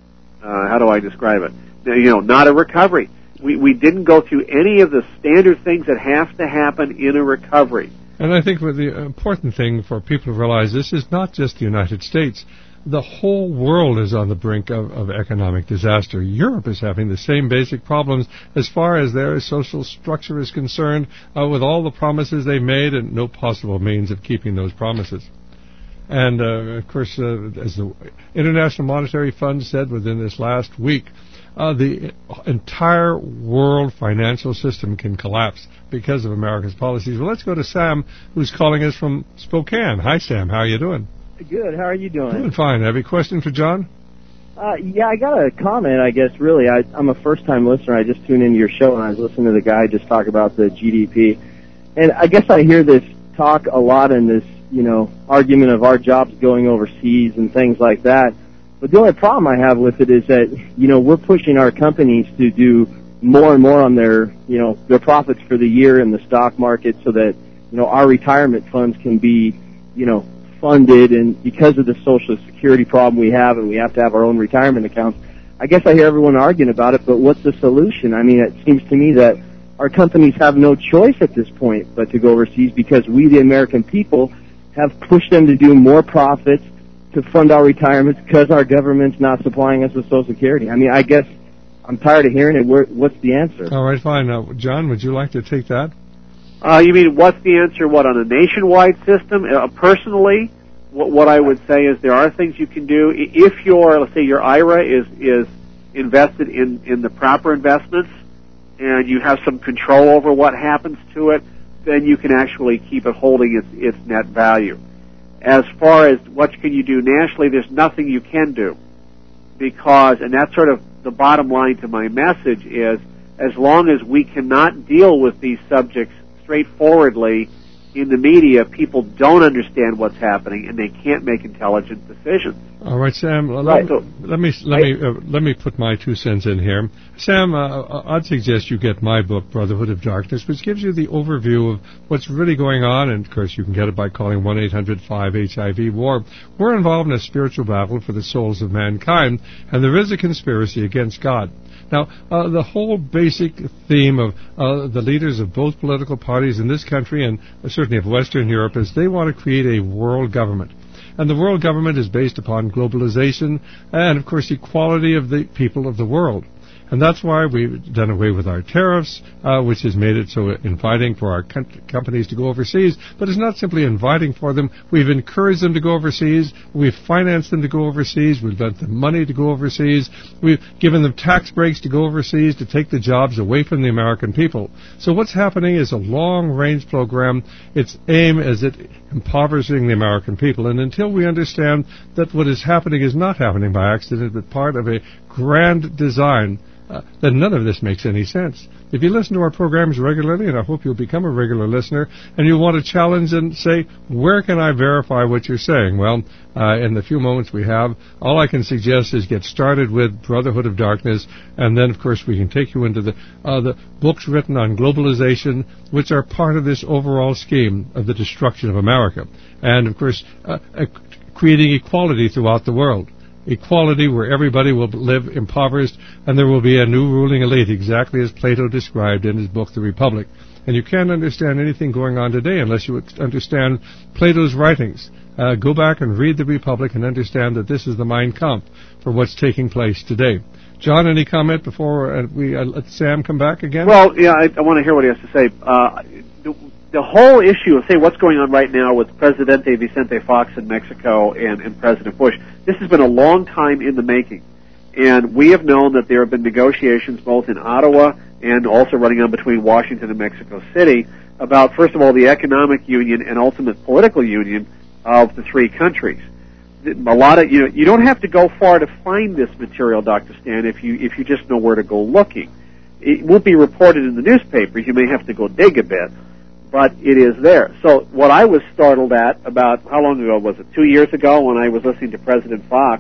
B: uh, how do I describe it? You know, not a recovery. We we didn't go through any of the standard things that have to happen in a recovery.
A: And I think the important thing for people to realize, this is not just the United States. The whole world is on the brink of, of economic disaster. Europe is having the same basic problems as far as their social structure is concerned, uh, with all the promises they made and no possible means of keeping those promises. And, uh, of course, uh, as the International Monetary Fund said within this last week, uh, the entire world financial system can collapse because of America's policies. Well, let's go to Sam, who's calling us from Spokane. Hi, Sam. How are you doing?
G: Good. How are you doing?
A: Doing fine. Have you a question for John?
G: Uh, yeah, I got a comment, I guess, really. I, I'm a first-time listener. I just tuned into your show, and I was listening to the guy just talk about the G D P. And I guess I hear this talk a lot in this, you know, argument of our jobs going overseas and things like that. But the only problem I have with it is that, you know, we're pushing our companies to do more and more on their, you know, their profits for the year in the stock market so that, you know, our retirement funds can be, you know, funded, and because of the Social Security problem we have, and we have to have our own retirement accounts, I guess I hear everyone arguing about it, but what's the solution? I mean, it seems to me that our companies have no choice at this point but to go overseas because we, the American people, have pushed them to do more profits to fund our retirements because our government's not supplying us with Social Security. I mean, I guess I'm tired of hearing it. What's the answer?
A: All right, fine. Now, John, would you like to take that?
B: Uh, you mean, what's the answer, what, on a nationwide system? Uh, personally, what, what I would say is there are things you can do. If your, let's say your I R A is, is invested in, in the proper investments and you have some control over what happens to it, then you can actually keep it holding its, its net value. As far as what can you do nationally, there's nothing you can do. Because, and that's sort of the bottom line to my message is, as long as we cannot deal with these subjects straightforwardly, in the media, people don't understand what's happening and they can't make intelligent decisions.
A: All right, Sam. Let,
B: right, so
A: let me let
B: I,
A: me uh, let me put my two cents in here. Sam, uh, I'd suggest you get my book, Brotherhood of Darkness, which gives you the overview of what's really going on, and of course you can get it by calling one eight hundred five H I V war. We're involved in a spiritual battle for the souls of mankind, and there is a conspiracy against God. Now, uh, the whole basic theme of uh, the leaders of both political parties in this country and uh, certainly of Western Europe is they want to create a world government. And the world government is based upon globalization and, of course, equality of the people of the world. And that's why we've done away with our tariffs, uh, which has made it so inviting for our com- companies to go overseas. But it's not simply inviting for them. We've encouraged them to go overseas. We've financed them to go overseas. We've lent them money to go overseas. We've given them tax breaks to go overseas to take the jobs away from the American people. So what's happening is a long-range program. Its aim is at impoverishing the American people. And until we understand that what is happening is not happening by accident, but part of a grand design, Uh, then none of this makes any sense. If you listen to our programs regularly, and I hope you'll become a regular listener, and you want to challenge and say, where can I verify what you're saying? Well, uh, in the few moments we have, all I can suggest is get started with Brotherhood of Darkness, and then, of course, we can take you into the, uh, the books written on globalization, which are part of this overall scheme of the destruction of America. And, of course, uh, uh, creating equality throughout the world. Equality where everybody will live impoverished and there will be a new ruling elite, exactly as Plato described in his book, The Republic. And you can't understand anything going on today unless you understand Plato's writings. Uh, go back and read The Republic and understand that this is the Mein Kampf for what's taking place today. John, any comment before uh, we uh, let Sam come back again?
B: Well, yeah, I, I want to hear what he has to say. Uh, the, the whole issue of, say, what's going on right now with Presidente Vicente Fox in Mexico and, and President Bush, this has been a long time in the making. And we have known that there have been negotiations both in Ottawa and also running on between Washington and Mexico City about, first of all, the economic union and ultimate political union of the three countries. A lot of, you know, you don't have to go far to find this material, Doctor Stan, if you if you just know where to go looking. It won't be reported in the newspapers. You may have to go dig a bit, but it is there. So what I was startled at about, how long ago was it? Two years ago when I was listening to President Fox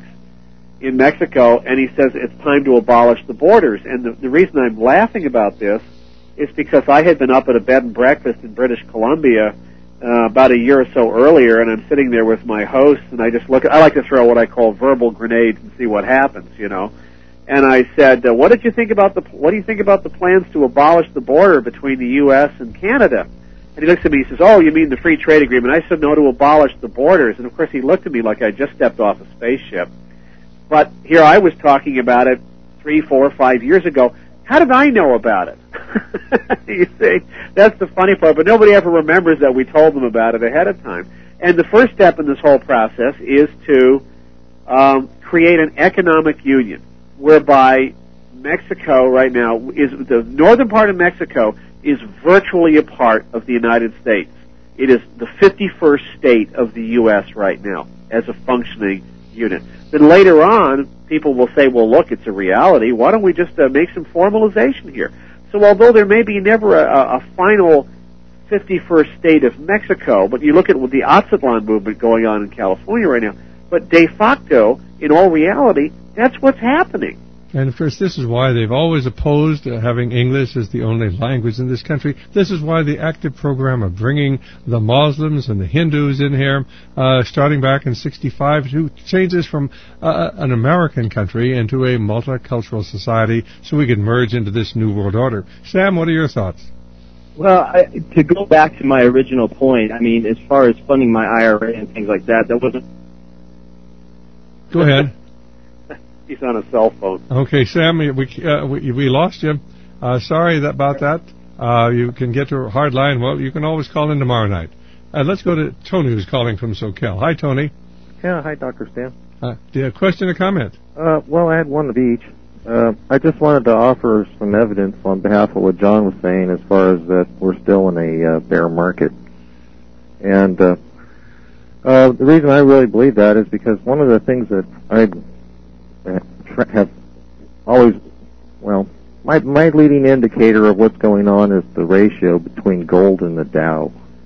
B: in Mexico, and he says it's time to abolish the borders. And the, the reason I'm laughing about this is because I had been up at a bed and breakfast in British Columbia Uh, about a year or so earlier, and I'm sitting there with my host, and I just look at, I like to throw what I call verbal grenades and see what happens, you know. And I said, uh, what did you think about the, what do you think about the plans to abolish the border between the U S and Canada? And he looks at me, he says, oh, you mean the free trade agreement? I said, no, to abolish the borders. And of course he looked at me like I just stepped off a spaceship. But here I was talking about it three, four, five years ago. How did I know about it? You see, that's the funny part, but nobody ever remembers that we told them about it ahead of time. And the first step in this whole process is to um, create an economic union whereby Mexico right now is, the northern part of Mexico is virtually a part of the United States. It is the fifty-first state of the U S right now as a functioning unit. Then later on, people will say, well, look, it's a reality. Why don't we just uh, make some formalization here? So although there may be never a, a final fifty-first state of Mexico, but you look at the Aztlan movement going on in California right now, but de facto, in all reality, that's what's happening.
A: And, of course, this is why they've always opposed uh, having English as the only language in this country. This is why the active program of bringing the Muslims and the Hindus in here, uh, starting back in sixty-five, to change this from uh, an American country into a multicultural society so we can merge into this new world order. Sam, what are your thoughts?
G: Well, I, to go back to my original point, I mean, as far as funding my I R A and things like that, that wasn't...
A: Go ahead.
B: He's on a cell phone.
A: Okay, Sam, we uh, we, we lost you. Uh, sorry about that. Uh, you can get to a hard line. Well, you can always call in tomorrow night. Uh, let's go to Tony, who's calling from SoCal. Hi, Tony.
H: Yeah, hi, Doctor Stan.
A: Uh, do you have a question or comment?
H: Uh, well, I had one of each. Uh, I just wanted to offer some evidence on behalf of what John was saying as far as that we're still in a uh, bear market. And uh, uh, the reason I really believe that is because one of the things that I have always, well, my, my leading indicator of what's going on is the ratio between gold and the Dow.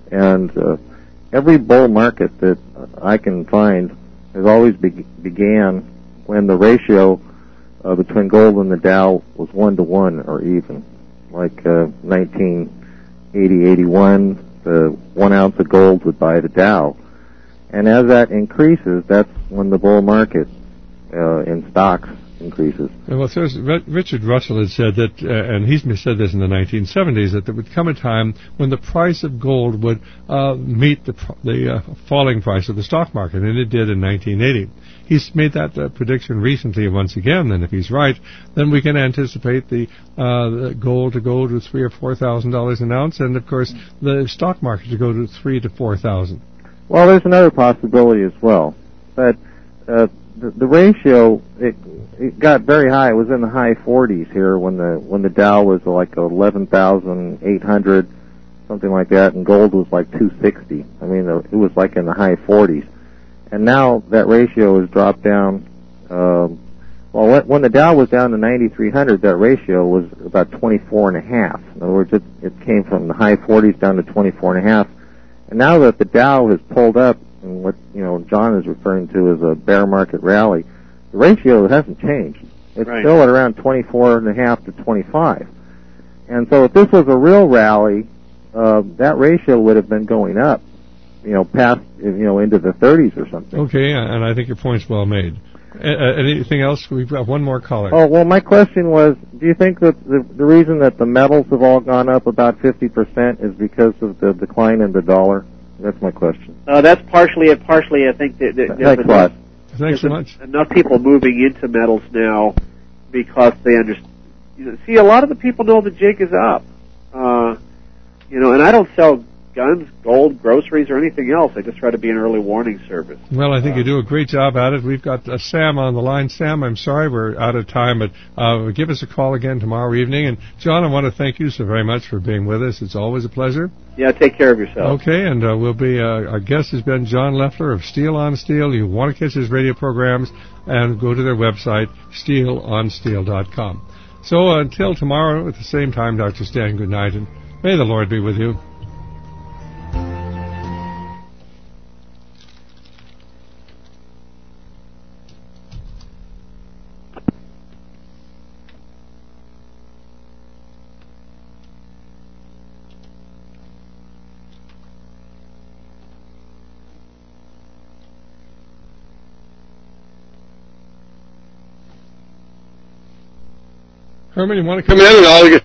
H: And uh, every bull market that I can find has always be- began when the ratio uh, between gold and the Dow was one to one or even. Like uh, nineteen eighty, eighty-one, the one ounce of gold would buy the Dow. And as that increases, that's when the bull market uh, in stocks increases.
A: Well, there's, Richard Russell had said that, uh, and he's said this in the nineteen seventies, that there would come a time when the price of gold would uh, meet the, the uh, falling price of the stock market, and it did in nineteen eighty. He's made that uh, prediction recently once again, and if he's right, then we can anticipate the, uh, the gold to go to three or four thousand dollars an ounce, and of course the stock market to go to three to four thousand.
H: Well, there's another possibility as well, that uh, the, the ratio it, it got very high. It was in the high forties here when the when the Dow was like eleven thousand eight hundred, something like that, and gold was like two sixty. I mean, it was like in the high forties. And now that ratio has dropped down. Um, well, when the Dow was down to ninety-three hundred, that ratio was about twenty-four and a half. In other words, it, it came from the high forties down to twenty-four and a half. And now that the Dow has pulled up, and what you know John is referring to as a bear market rally, the ratio hasn't changed. It's
B: right. still
H: at around twenty-four and a half to twenty-five. And so if this was a real rally, uh, that ratio would have been going up. You know, past, you know, into the thirties or something.
A: Okay, and I think your point's well made. Uh, anything else? We've got one more caller.
H: Oh, well, my question was, do you think that the, the reason that the metals have all gone up about fifty percent is because of the decline in the dollar? That's my question.
B: Uh, that's partially it. Partially, I think that, that
H: Thanks a lot.
A: Thanks so much.
B: Enough people moving into metals now because they understand. You know, see, a lot of the people know the jig is up. Uh, you know, and I don't sell guns, gold, groceries, or anything else. I just try to be an early warning service.
A: Well, I think uh, you do a great job at it. We've got uh, Sam on the line. Sam, I'm sorry we're out of time, but uh, give us a call again tomorrow evening. And, John, I want to thank you so very much for being with us. It's always a pleasure.
B: Yeah, take care of yourself.
A: Okay, and uh, we'll be, uh, our guest has been John Leffler of Steel on Steel. You want to catch his radio programs, and go to their website, steel on steel dot com. So uh, until tomorrow at the same time, Doctor Stan, good night, and may the Lord be with you. Herman, you want to come in and I'll get...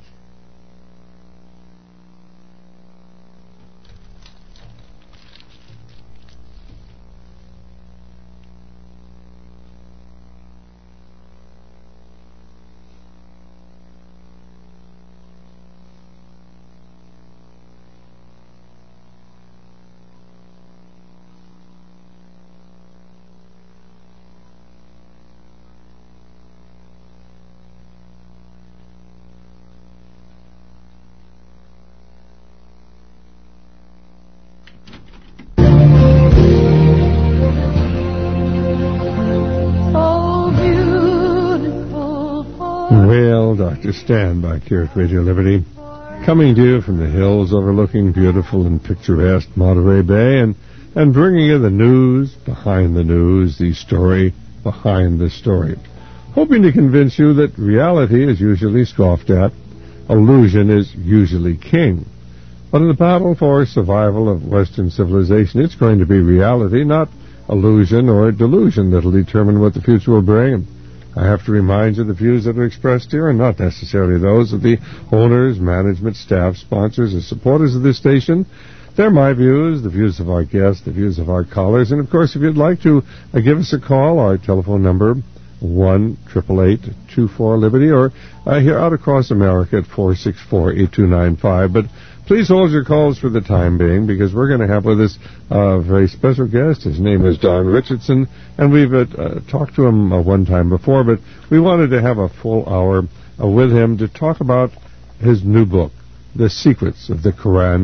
A: Well, Doctor Stan back here at Radio Liberty, coming to you from the hills overlooking beautiful and picturesque Monterey Bay, and, and bringing you the news behind the news, the story behind the story. Hoping to convince you that reality is usually scoffed at, illusion is usually king. But in the battle for survival of Western civilization, it's going to be reality, not illusion or delusion, that will determine what the future will bring. I have to remind you the views that are expressed here are not necessarily those of the owners, management, staff, sponsors, or supporters of this station. They're my views, the views of our guests, the views of our callers. And, of course, if you'd like to uh, give us a call, our telephone number, one eight eight eight, two four, Liberty, or uh, here out across America at four six four, eight two nine five. But please hold your calls for the time being, because we're going to have with us a very special guest. His name is Don Richardson, and we've uh, uh, talked to him uh, one time before, but we wanted to have a full hour uh, with him to talk about his new book, The Secrets of the Quran. Now,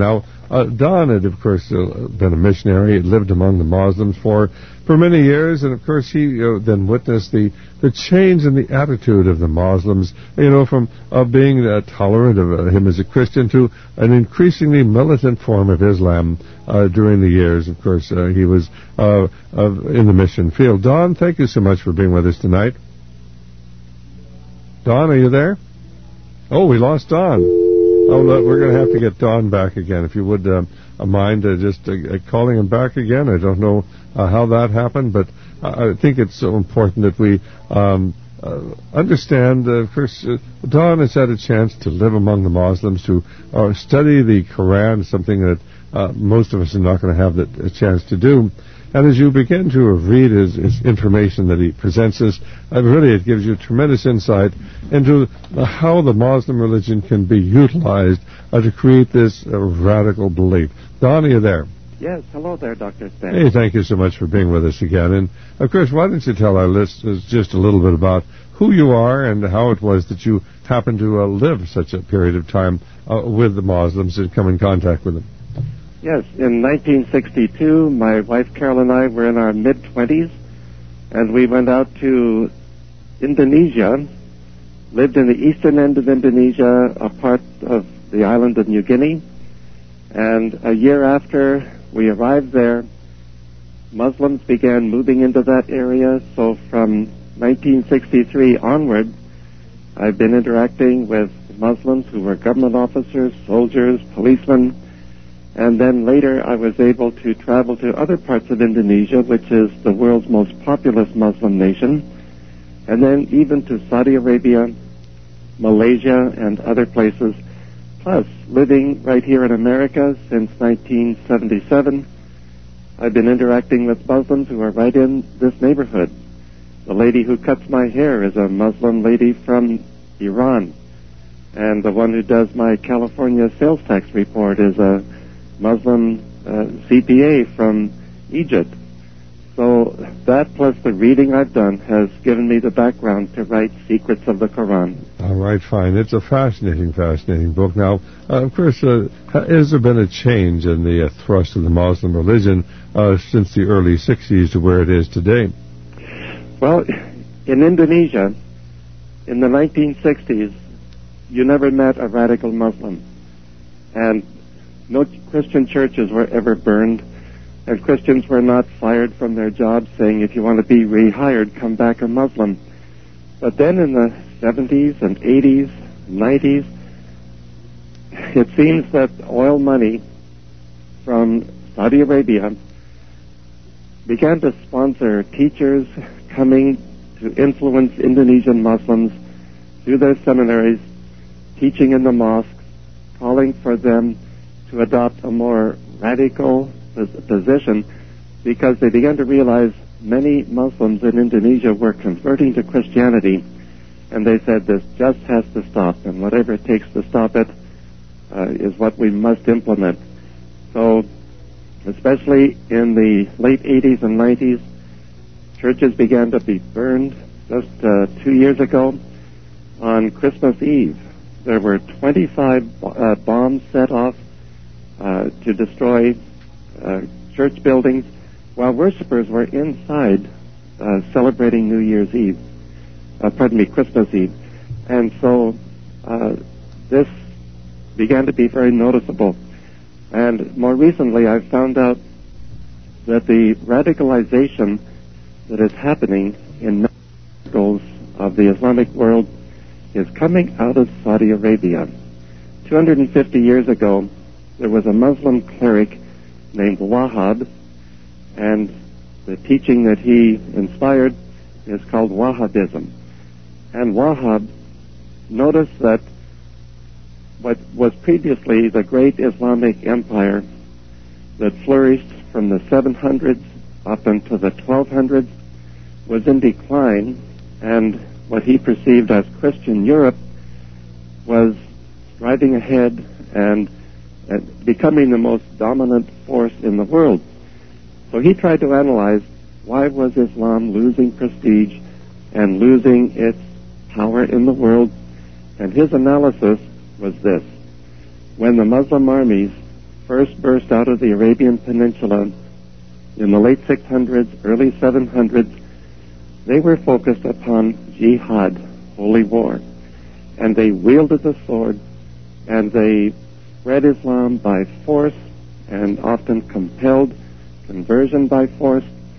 A: Uh, Don had, of course, uh, been a missionary. He lived among the Muslims for for many years, and of course he uh, then witnessed the, the change in the attitude of the Muslims, you know, from uh, being uh, tolerant of uh, him as a Christian to an increasingly militant form of Islam uh, during the years. Of course, uh, he was uh, uh, in the mission field. Don, thank you so much for being with us tonight. Don, are you there? Oh, we lost Don. Oh, look, we're going to have to get Don back again. If you would uh, mind uh, just uh, calling him back again. I don't know uh, how that happened, but uh, I think it's so important that we um, uh, understand. Uh, of course, uh, Don has had a chance to live among the Muslims, to uh, study the Quran, something that uh, most of us are not going to have the, a chance to do. And as you begin to read his, his information that he presents us, uh, really it gives you tremendous insight into uh, how the Muslim religion can be utilized uh, to create this uh, radical belief. Don, are you there?
H: Yes, hello there, Doctor Stan.
A: Hey, thank you so much for being with us again. And, of course, why don't you tell our listeners just a little bit about who you are and how it was that you happened to uh, live such a period of time uh, with the Muslims and come in contact with them?
H: Yes, in nineteen sixty-two, my wife Carol and I were in our mid-twenties, and we went out to Indonesia, lived in the eastern end of Indonesia, a part of the island of New Guinea, and a year after we arrived there, Muslims began moving into that area, so from nineteen sixty-three onward, I've been interacting with Muslims who were government officers, soldiers, policemen, and then later I was able to travel to other parts of Indonesia, which is the world's most populous Muslim nation, and then even to Saudi Arabia, Malaysia, and other places. Plus, living right here in America since nineteen seventy-seven, I've been interacting with Muslims who are right in this neighborhood. The lady who cuts my hair is a Muslim lady from Iran, and the one who does my California sales tax report is a Muslim uh, C P A from Egypt. So that plus the reading I've done has given me the background to write Secrets of the Quran.
A: All right, fine. It's a fascinating, fascinating book. Now, uh, of course, uh, has there been a change in the uh, thrust of the Muslim religion uh, since the early sixties to where it is today?
H: Well, in Indonesia, in the nineteen sixties, you never met a radical Muslim. And no Christian churches were ever burned, and Christians were not fired from their jobs saying, if you want to be rehired, come back a Muslim. But then in the seventies and eighties, nineties, it seems that oil money from Saudi Arabia began to sponsor teachers coming to influence Indonesian Muslims through their seminaries, teaching in the mosques, calling for them to adopt a more radical position, because they began to realize many Muslims in Indonesia were converting to Christianity, and they said this just has to stop, and whatever it takes to stop it uh, is what we must implement. So, especially in the late eighties and nineties, churches began to be burned. Just uh, two years ago, on Christmas Eve, there were twenty-five uh, bombs set off Uh, to destroy uh, church buildings while worshipers were inside uh, celebrating New Year's Eve, uh, pardon me, Christmas Eve. And so uh, this began to be very noticeable. And more recently I've found out that the radicalization that is happening in circles of the Islamic world is coming out of Saudi Arabia. two hundred fifty years ago, there was a Muslim cleric named Wahhab, and the teaching that he inspired is called Wahhabism. And Wahhab noticed that what was previously the great Islamic empire that flourished from the seven hundreds up into the twelve hundreds was in decline, and what he perceived as Christian Europe was driving ahead and and becoming the most dominant force in the world. So he tried to analyze why was Islam losing prestige and losing its power in the world, and his analysis was this. When the Muslim armies
I: first burst out of the Arabian Peninsula in the late six hundreds, early seven hundreds, they were focused upon jihad, holy war. And they wielded the sword, and they spread Islam by force, and often compelled conversion by force,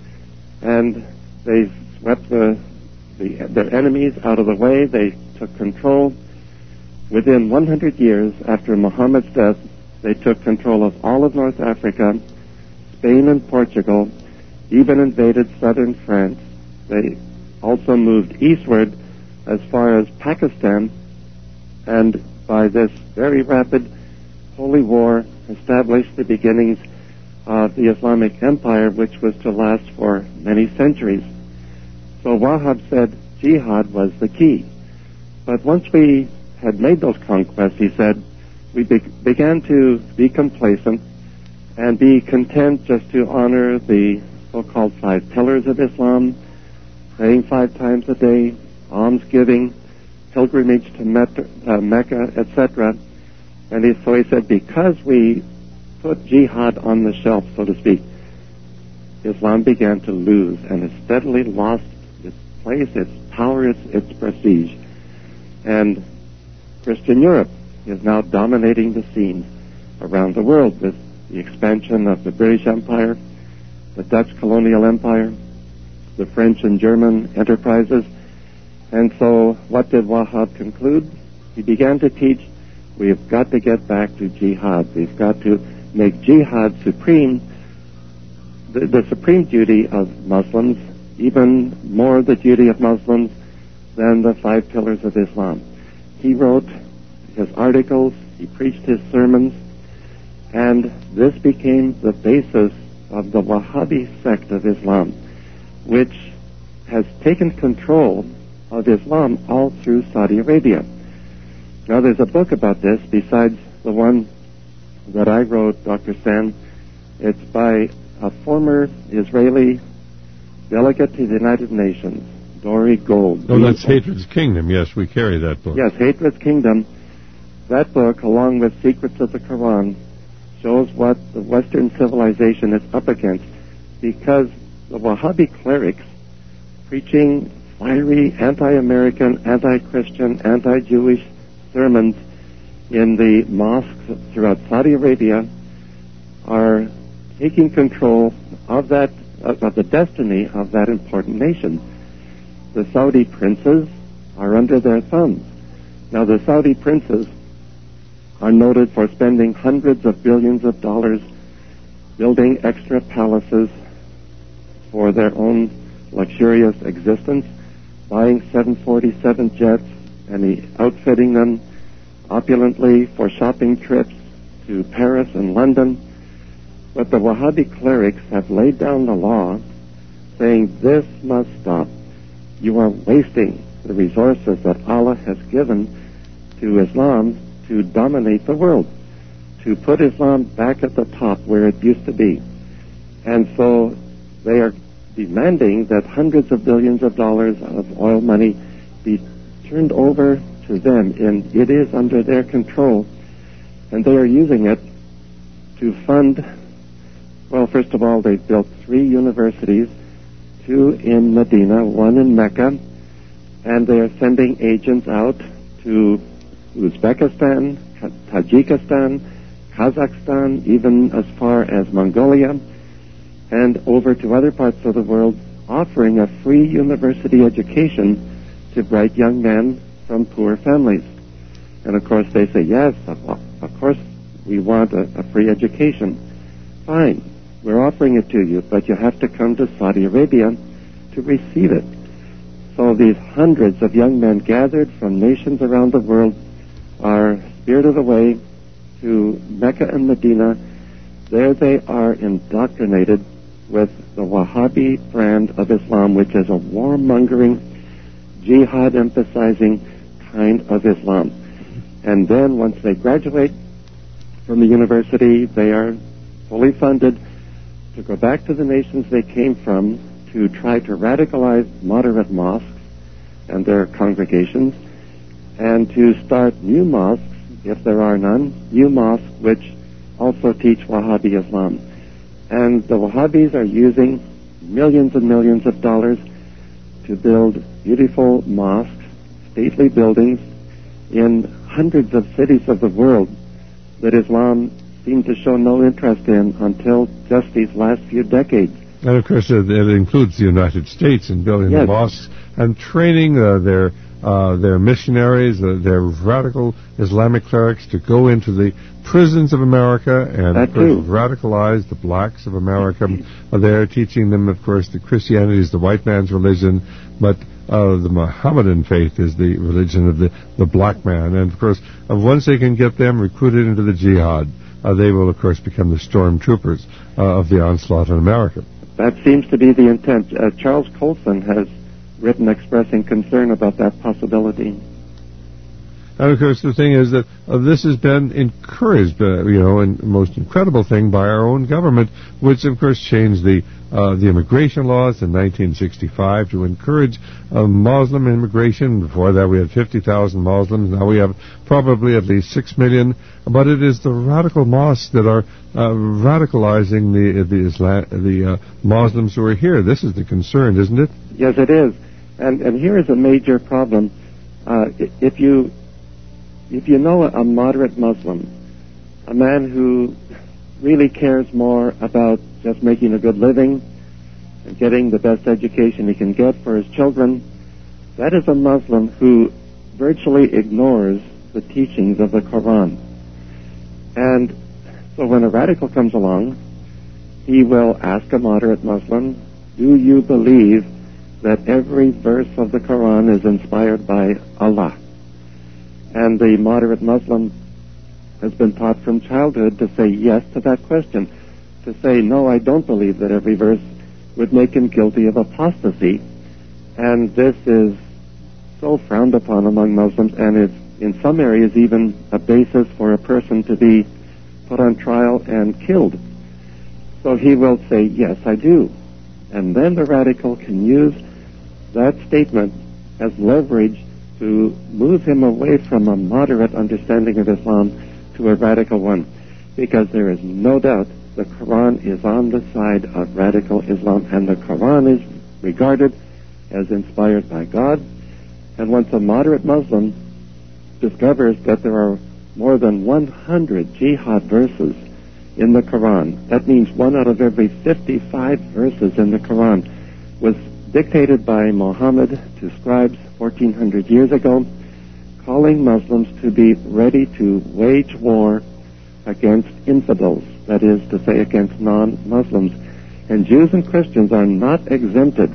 I: and they swept the, the, their enemies out of the way. They took control. Within one hundred years after Muhammad's death, they took control of all of North Africa, Spain and Portugal, even invaded southern France. They also moved eastward as far as Pakistan, and by this very rapid holy war established the beginnings of the Islamic Empire, which was to last for many centuries. So Wahhab said jihad was the key. But once we had made those conquests, he said, we be- began to be complacent and be content just to honor the so-called five pillars of Islam, praying five times a day, almsgiving, pilgrimage to Mecca, uh, Mecca et cetera. And he, so he said, because we put jihad on the shelf, so to speak, Islam began to lose and has steadily lost its place, its power, its, its prestige. And Christian Europe is now dominating the scene around the world with the expansion of the British Empire, the Dutch colonial empire, the French and German enterprises. And so what did Wahhab conclude? He began to teach, we've got to get back to jihad. We've got to make jihad supreme, the, the supreme duty of Muslims, even more the duty of Muslims than the five pillars of Islam. He wrote his articles, he preached his sermons, and this became the basis of the Wahhabi sect of Islam, which has taken control of Islam all through Saudi Arabia. Now there's a book about this besides the one that I wrote, Doctor Sand. It's by a former Israeli delegate to the United Nations, Dori Gold.
A: Oh, that's Hatred's Kingdom. Yes, we carry that book.
I: Yes, Hatred's Kingdom. That book, along with Secrets of the Quran, shows what the Western civilization is up against, because the Wahhabi clerics preaching fiery anti-American, anti-Christian, anti-Jewish sermons in the mosques throughout Saudi Arabia are taking control of that, of the destiny of that important nation. The Saudi princes are under their thumbs. Now the Saudi princes are noted for spending hundreds of billions of dollars building extra palaces for their own luxurious existence, buying seven forty-seven jets and outfitting them opulently for shopping trips to Paris and London. But the Wahhabi clerics have laid down the law saying this must stop. You are wasting the resources that Allah has given to Islam to dominate the world, to put Islam back at the top where it used to be. And so they are demanding that hundreds of billions of dollars of oil money be turned over to them, and it is under their control. And they are using it to fund, well, first of all, they've built three universities, two in Medina, one in Mecca, and they are sending agents out to Uzbekistan, Tajikistan, Kazakhstan, even as far as Mongolia, and over to other parts of the world, offering a free university education to bright young men from poor families. And of course they say, yes, of course we want a, a free education. Fine, we're offering it to you, but you have to come to Saudi Arabia to receive it. So these hundreds of young men gathered from nations around the world are spirited away to Mecca and Medina. There they are indoctrinated with the Wahhabi brand of Islam, which is a warmongering, jihad-emphasizing kind of Islam. And then once they graduate from the university, they are fully funded to go back to the nations they came from to try to radicalize moderate mosques and their congregations, and to start new mosques, if there are none, new mosques which also teach Wahhabi Islam. And the Wahhabis are using millions and millions of dollars to build beautiful mosques, stately buildings in hundreds of cities of the world that Islam seemed to show no interest in until just these last few decades.
A: And of course, it, it includes the United States in building
I: Yes.
A: the mosques and training uh, their uh, their missionaries, uh, their radical Islamic clerics to go into the prisons of America and
I: That
A: of course,
I: too.
A: radicalize the blacks of America. Uh, they're teaching them, of course, that Christianity is the white man's religion, but uh, the Mohammedan faith is the religion of the, the black man. And of course, uh, once they can get them recruited into the jihad, uh, they will, of course, become the stormtroopers uh, of the onslaught on America.
I: That seems to be the intent. Uh, Charles Colson has written expressing concern about that possibility.
A: And of course, the thing is that uh, this has been encouraged, uh, you know, and most incredible thing by our own government, which of course changed the uh, the immigration laws in nineteen sixty-five to encourage uh, Muslim immigration. Before that, we had fifty thousand Muslims. Now we have probably at least six million. But it is the radical mosques that are uh, radicalizing the the Islam, the uh, Muslims who are here. This is the concern, isn't it?
I: Yes, it is. And and here is a major problem. Uh, if you if you know a moderate Muslim, a man who really cares more about just making a good living and getting the best education he can get for his children, that is a Muslim who virtually ignores the teachings of the Quran. And so when a radical comes along, he will ask a moderate Muslim, do you believe that every verse of the Quran is inspired by Allah? And the moderate Muslim has been taught from childhood to say yes to that question. To say, no, I don't believe that every verse would make him guilty of apostasy. And this is so frowned upon among Muslims, and is in some areas even a basis for a person to be put on trial and killed. So he will say, yes, I do. And then the radical can use that statement as leverage to move him away from a moderate understanding of Islam to a radical one. Because there is no doubt the Quran is on the side of radical Islam, and the Quran is regarded as inspired by God. And once a moderate Muslim discovers that there are more than one hundred jihad verses in the Quran, that means one out of every fifty-five verses in the Quran was dictated by Muhammad to scribes fourteen hundred years ago, calling Muslims to be ready to wage war against infidels, that is to say against non-Muslims. And Jews and Christians are not exempted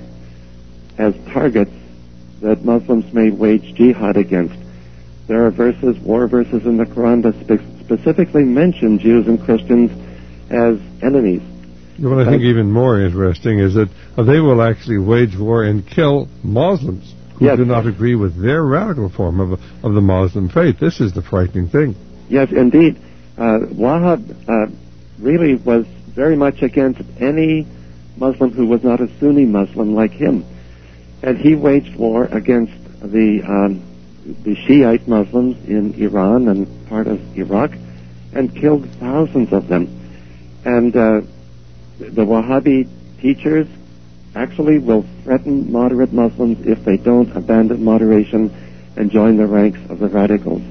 I: as targets that Muslims may wage jihad against. There are verses, war verses in the Quran that spe- specifically mention Jews and Christians as enemies.
A: What I think even more interesting is that uh, they will actually wage war and kill Muslims who
I: yes.
A: do not agree with their radical form of, of the Muslim faith. This is the frightening thing.
I: Yes, indeed. Uh, Wahhab uh, really was very much against any Muslim who was not a Sunni Muslim like him. And he waged war against the um, the Shiite Muslims in Iran and part of Iraq and killed thousands of them. And uh, the Wahhabi teachers actually will threaten moderate Muslims if they don't abandon moderation and join the ranks of the radicals.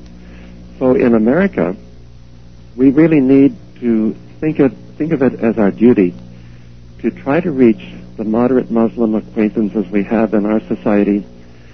I: So in America, we really need to think of, think of it as our duty to try to reach the moderate Muslim acquaintances we have in our society,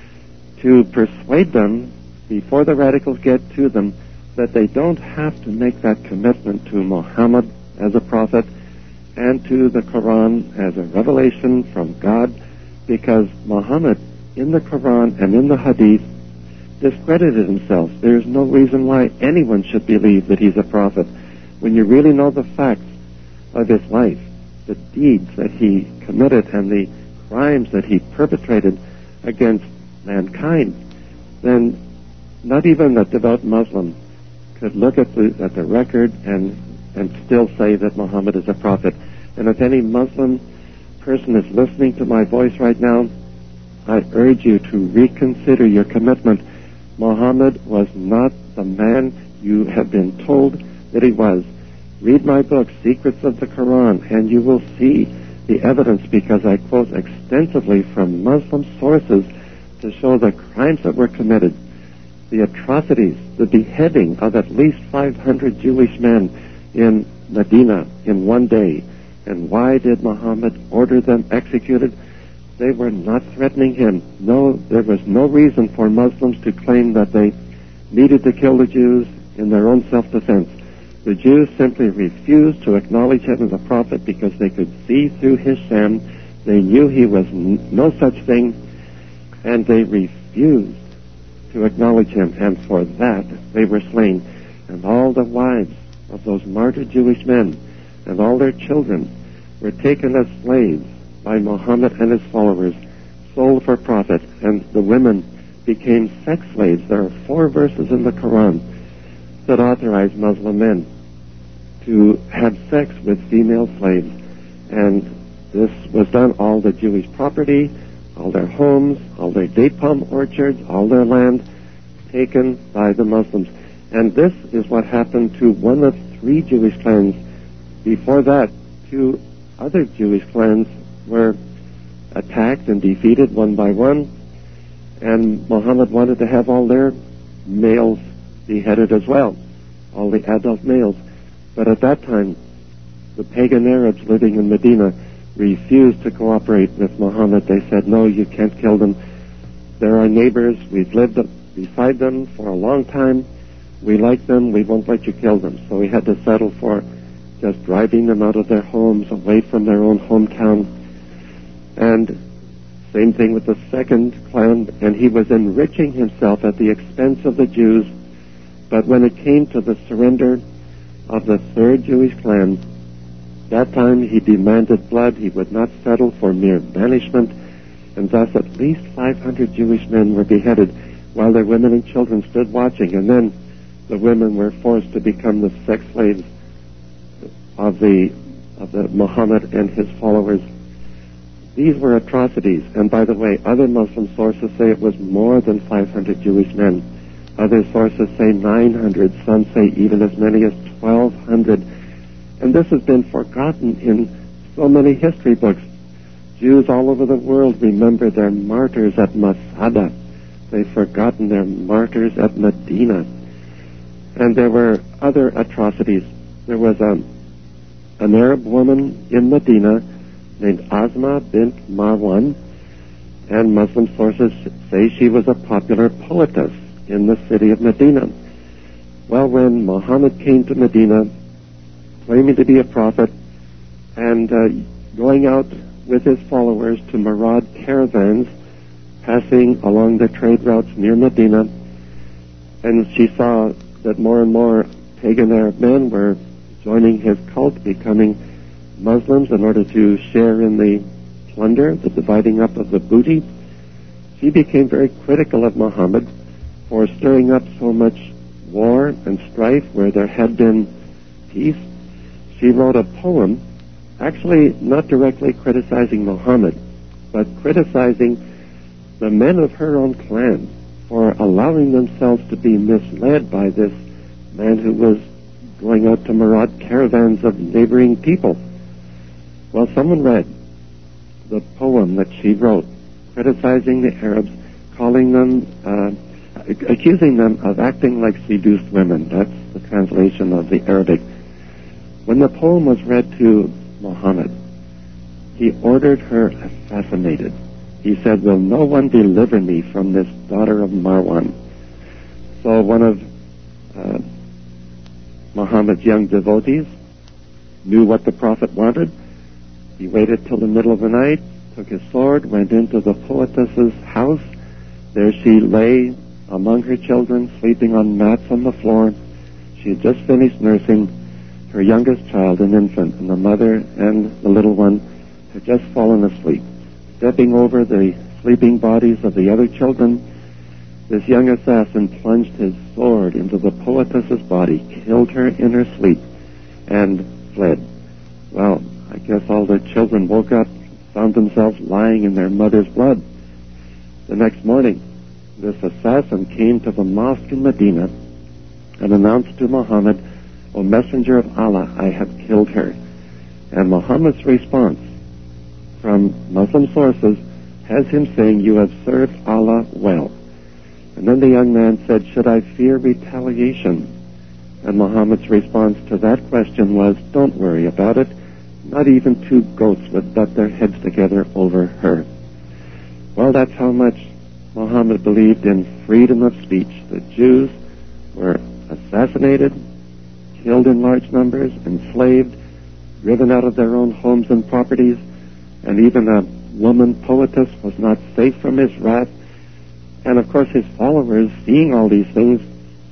I: to persuade them, before the radicals get to them, that they don't have to make that commitment to Muhammad as a prophet and to the Quran as a revelation from God, because Muhammad in the Quran and in the Hadith discredited himself. There's no reason why anyone should believe that he's a prophet. When you really know the facts of his life, the deeds that he committed and the crimes that he perpetrated against mankind, then not even a devout Muslim could look at the at the record and and still say that Muhammad is a prophet. And if any Muslim person is listening to my voice right now, I urge you to reconsider your commitment. Muhammad was not the man you have been told that he was. Read my book, Secrets of the Quran, and you will see the evidence, because I quote extensively from Muslim sources to show the crimes that were committed, the atrocities, the beheading of at least five hundred Jewish men in Medina in one day. And why did Muhammad order them executed? They were not threatening him. No, there was no reason for Muslims to claim that they needed to kill the Jews in their own self-defense. The Jews simply refused to acknowledge him as a prophet because they could see through his sham. They knew he was n- no such thing, and they refused to acknowledge him, and for that they were slain. And all the wives of those martyred Jewish men and all their children were taken as slaves by Muhammad and his followers, sold for profit, and the women became sex slaves. There are four verses in the Quran that authorize Muslim men to have sex with female slaves. And this was done, all the Jewish property, all their homes, all their date palm orchards, all their land, taken by the Muslims. And this is what happened to one of three Jewish clans. Before that, two other Jewish clans were attacked and defeated one by one, and Muhammad wanted to have all their males beheaded as well, all the adult males. But at that time, the pagan Arabs living in Medina refused to cooperate with Muhammad. They said, no, you can't kill them. They're our neighbors. We've lived beside them for a long time. We like them. We won't let you kill them. So we had to settle for just driving them out of their homes, away from their own hometown. And same thing with the second clan, and he was enriching himself at the expense of the Jews. But when it came to the surrender of the third Jewish clan, that time he demanded blood. He would not settle for mere banishment, and thus at least five hundred Jewish men were beheaded while their women and children stood watching. And then the women were forced to become the sex slaves of the of the Muhammad and his followers. These were atrocities. And by the way, other Muslim sources say it was more than five hundred Jewish men. Other sources say nine hundred. Some say even as many as twelve hundred. And this has been forgotten in so many history books. Jews all over the world remember their martyrs at Masada. They've forgotten their martyrs at Medina. And there were other atrocities. There was a, an Arab woman in Medina named Asma bint Marwan, and Muslim sources say she was a popular poetess in the city of Medina. Well, when Muhammad came to Medina, claiming to be a prophet, and uh, going out with his followers to Murad caravans, passing along the trade routes near Medina, and she saw that more and more pagan Arab men were joining his cult, becoming Muslims in order to share in the plunder, the dividing up of the booty. She became very critical of Muhammad for stirring up so much war and strife where there had been peace. She wrote a poem, actually not directly criticizing Muhammad, but criticizing the men of her own clan for allowing themselves to be misled by this man who was going out to Murad caravans of neighboring people. Well, someone read the poem that she wrote, criticizing the Arabs, calling them, uh, accusing them of acting like seduced women. That's the translation of the Arabic. When the poem was read to Muhammad, he ordered her assassinated. He said, will no one deliver me from this daughter of Marwan? So one of uh, Muhammad's young devotees knew what the Prophet wanted. He waited till the middle of the night, took his sword, went into the poetess's house. There she lay among her children, sleeping on mats on the floor. She had just finished nursing her youngest child, an infant, and the mother and the little one had just fallen asleep. Stepping over the sleeping bodies of the other children, this young assassin plunged his sword into the poetess's body, killed her in her sleep, and fled. Well, I guess all the children woke up, found themselves lying in their mother's blood. The next morning, this assassin came to the mosque in Medina and announced to Muhammad, O messenger of Allah, I have killed her. And Muhammad's response from Muslim sources has him saying, you have served Allah well. And then the young man said, should I fear retaliation? And Muhammad's response to that question was, don't worry about it. Not even two goats would butt their heads together over her. Well, that's how much Muhammad believed in freedom of speech. The Jews were assassinated, killed in large numbers, enslaved, driven out of their own homes and properties, and even a woman poetess was not safe from his wrath. And of course his followers, seeing all these things,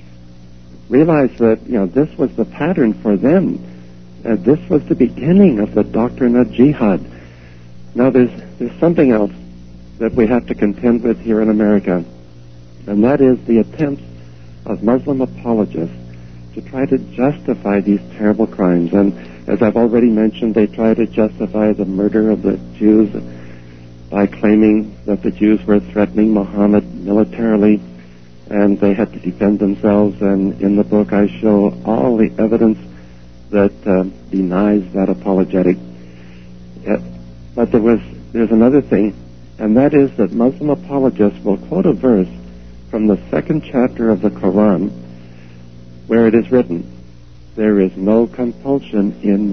I: realized that, you know, this was the pattern for them. Uh, this was the beginning of the doctrine of jihad. Now there's, there's something else that we have to contend with here in America, and that is the attempts of Muslim apologists to try to justify these terrible crimes. And as I've already mentioned, they try to justify the murder of the Jews by claiming that the Jews were threatening Muhammad militarily and they had to defend themselves. And in the book I show all the evidence that uh, denies that apologetic. Uh, but there was there's another thing, and that is that Muslim apologists will quote a verse from the second chapter of the Quran where it is written, there is no compulsion in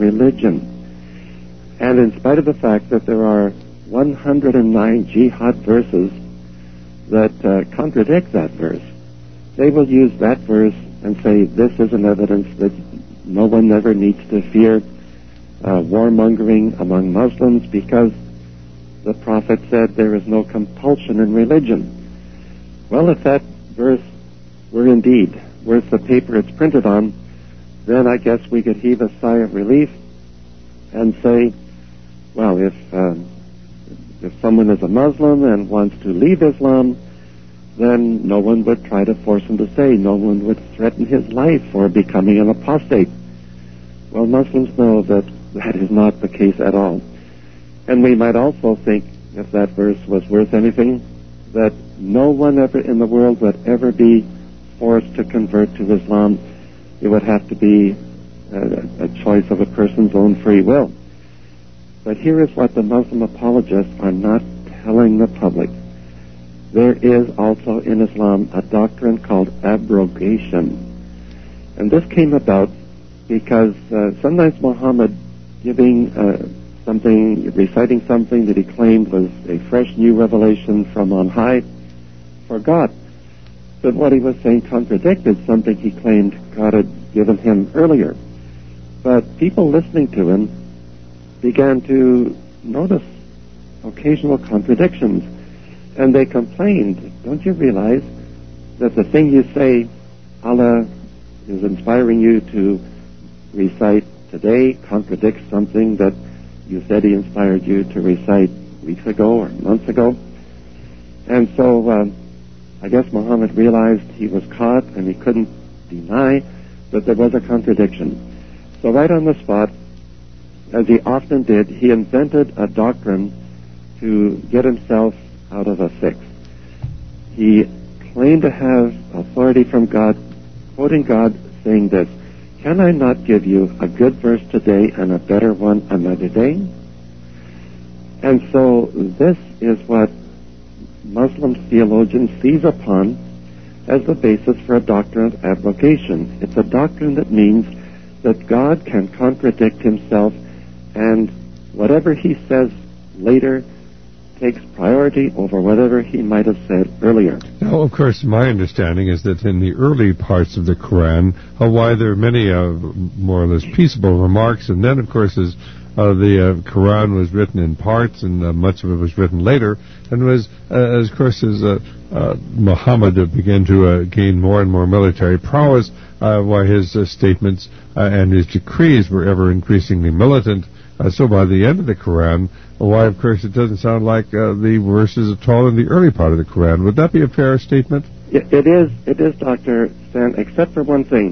I: religion. And in spite of the fact that there are one hundred nine jihad verses that uh, contradict that verse, they will use that verse and say this is an evidence that no one ever needs to fear uh, warmongering among Muslims because the Prophet said there is no compulsion in religion. Well, if that verse were indeed worth the paper it's printed on, then I guess we could heave a sigh of relief and say, well, if uh, if someone is a Muslim and wants to leave Islam, then no one would try to force him to stay. No one would threaten his life for becoming an apostate. Well, Muslims know that that is not the case at all. And we might also think, if that verse was worth anything, that no one ever in the world would ever be forced to convert to Islam. It would have to be a, a choice of a person's own free will. But here is what the Muslim apologists are not telling the public. There is also in Islam a doctrine called abrogation. And this came about because uh, sometimes Muhammad giving uh, something, reciting something that he claimed was a fresh new revelation from on high, forgot that what he was saying contradicted something he claimed God had given him earlier. But people listening to him began to notice occasional contradictions, and they complained, don't you realize that the thing you say Allah is inspiring you to recite today contradicts something that you said he inspired you to recite weeks ago or months ago? And so uh, I guess Muhammad realized he was caught and he couldn't deny that there was a contradiction. So right on the spot, as he often did, he invented a doctrine to get himself out of a fix. He claimed to have authority from God, quoting God, saying this, can I not give you a good verse today and a better one another day? And so this is what Muslim theologians seize upon as the basis for a doctrine of abrogation. It's a doctrine that means that God can contradict himself, and whatever he says later takes priority over whatever he might have said earlier.
A: Now, of course, my understanding is that in the early parts of the Quran, uh, why there are many uh, more or less peaceable remarks, and then, of course, as uh, the uh, Quran was written in parts, and uh, much of it was written later, and was, uh, as, of course, as uh, uh, Muhammad uh, began to uh, gain more and more military prowess, uh, why his uh, statements uh, and his decrees were ever increasingly militant. Uh, so by the end of the Quran, why, of course, it doesn't sound like uh, the verses at all in the early part of the Quran. Would that be a fair statement?
I: It, it is, it is, Doctor Stan, except for one thing.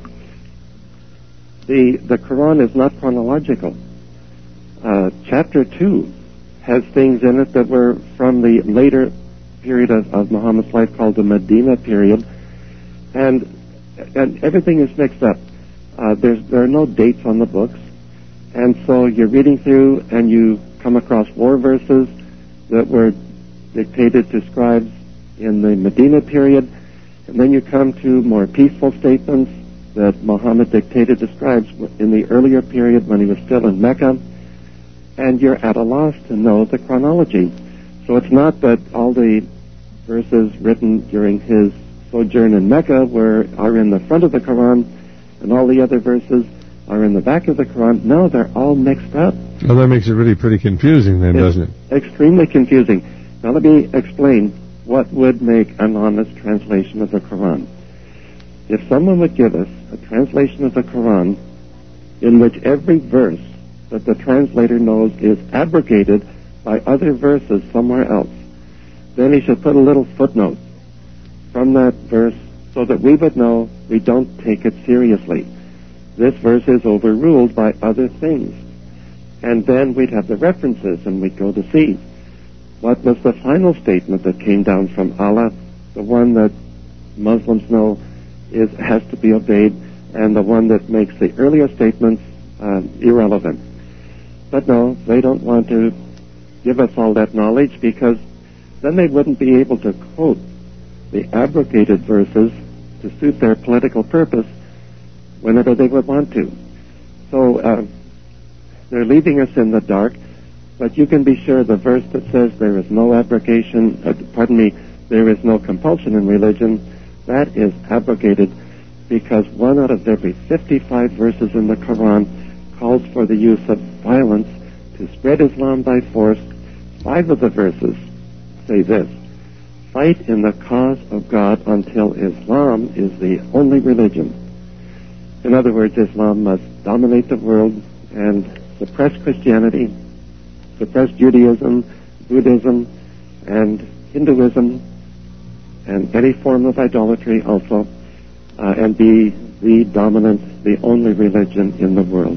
I: The, the Quran is not chronological. Uh, chapter two has things in it that were from the later period of, of Muhammad's life called the Medina period, and, and everything is mixed up. Uh, there's, there are no dates on the books. And so you're reading through and you come across war verses that were dictated to scribes in the Medina period, and then you come to more peaceful statements that Muhammad dictated to scribes in the earlier period when he was still in Mecca, and you're at a loss to know the chronology. So it's not that all the verses written during his sojourn in Mecca were are in the front of the Quran, and all the other verses are in the back of the Quran. No, they're all mixed up.
A: Well, that makes it really pretty confusing then,
I: it's
A: doesn't it?
I: Extremely confusing. Now let me explain what would make an honest translation of the Quran. If someone would give us a translation of the Quran in which every verse that the translator knows is abrogated by other verses somewhere else, then he should put a little footnote from that verse so that we would know we don't take it seriously. This verse is overruled by other things. And then we'd have the references and we'd go to see what was the final statement that came down from Allah, the one that Muslims know is has to be obeyed, and the one that makes the earlier statements uh, irrelevant. But no, they don't want to give us all that knowledge, because then they wouldn't be able to quote the abrogated verses to suit their political purpose whenever they would want to. So uh, they're leaving us in the dark, but you can be sure the verse that says there is no abrogation, uh, pardon me, there is no compulsion in religion, that is abrogated, because one out of every fifty-five verses in the Quran calls for the use of violence to spread Islam by force. Five of the verses say this: fight in the cause of God until Islam is the only religion. In other words, Islam must dominate the world and suppress Christianity, suppress Judaism, Buddhism, and Hinduism, and any form of idolatry also, uh, and be the dominant, the only religion in the world.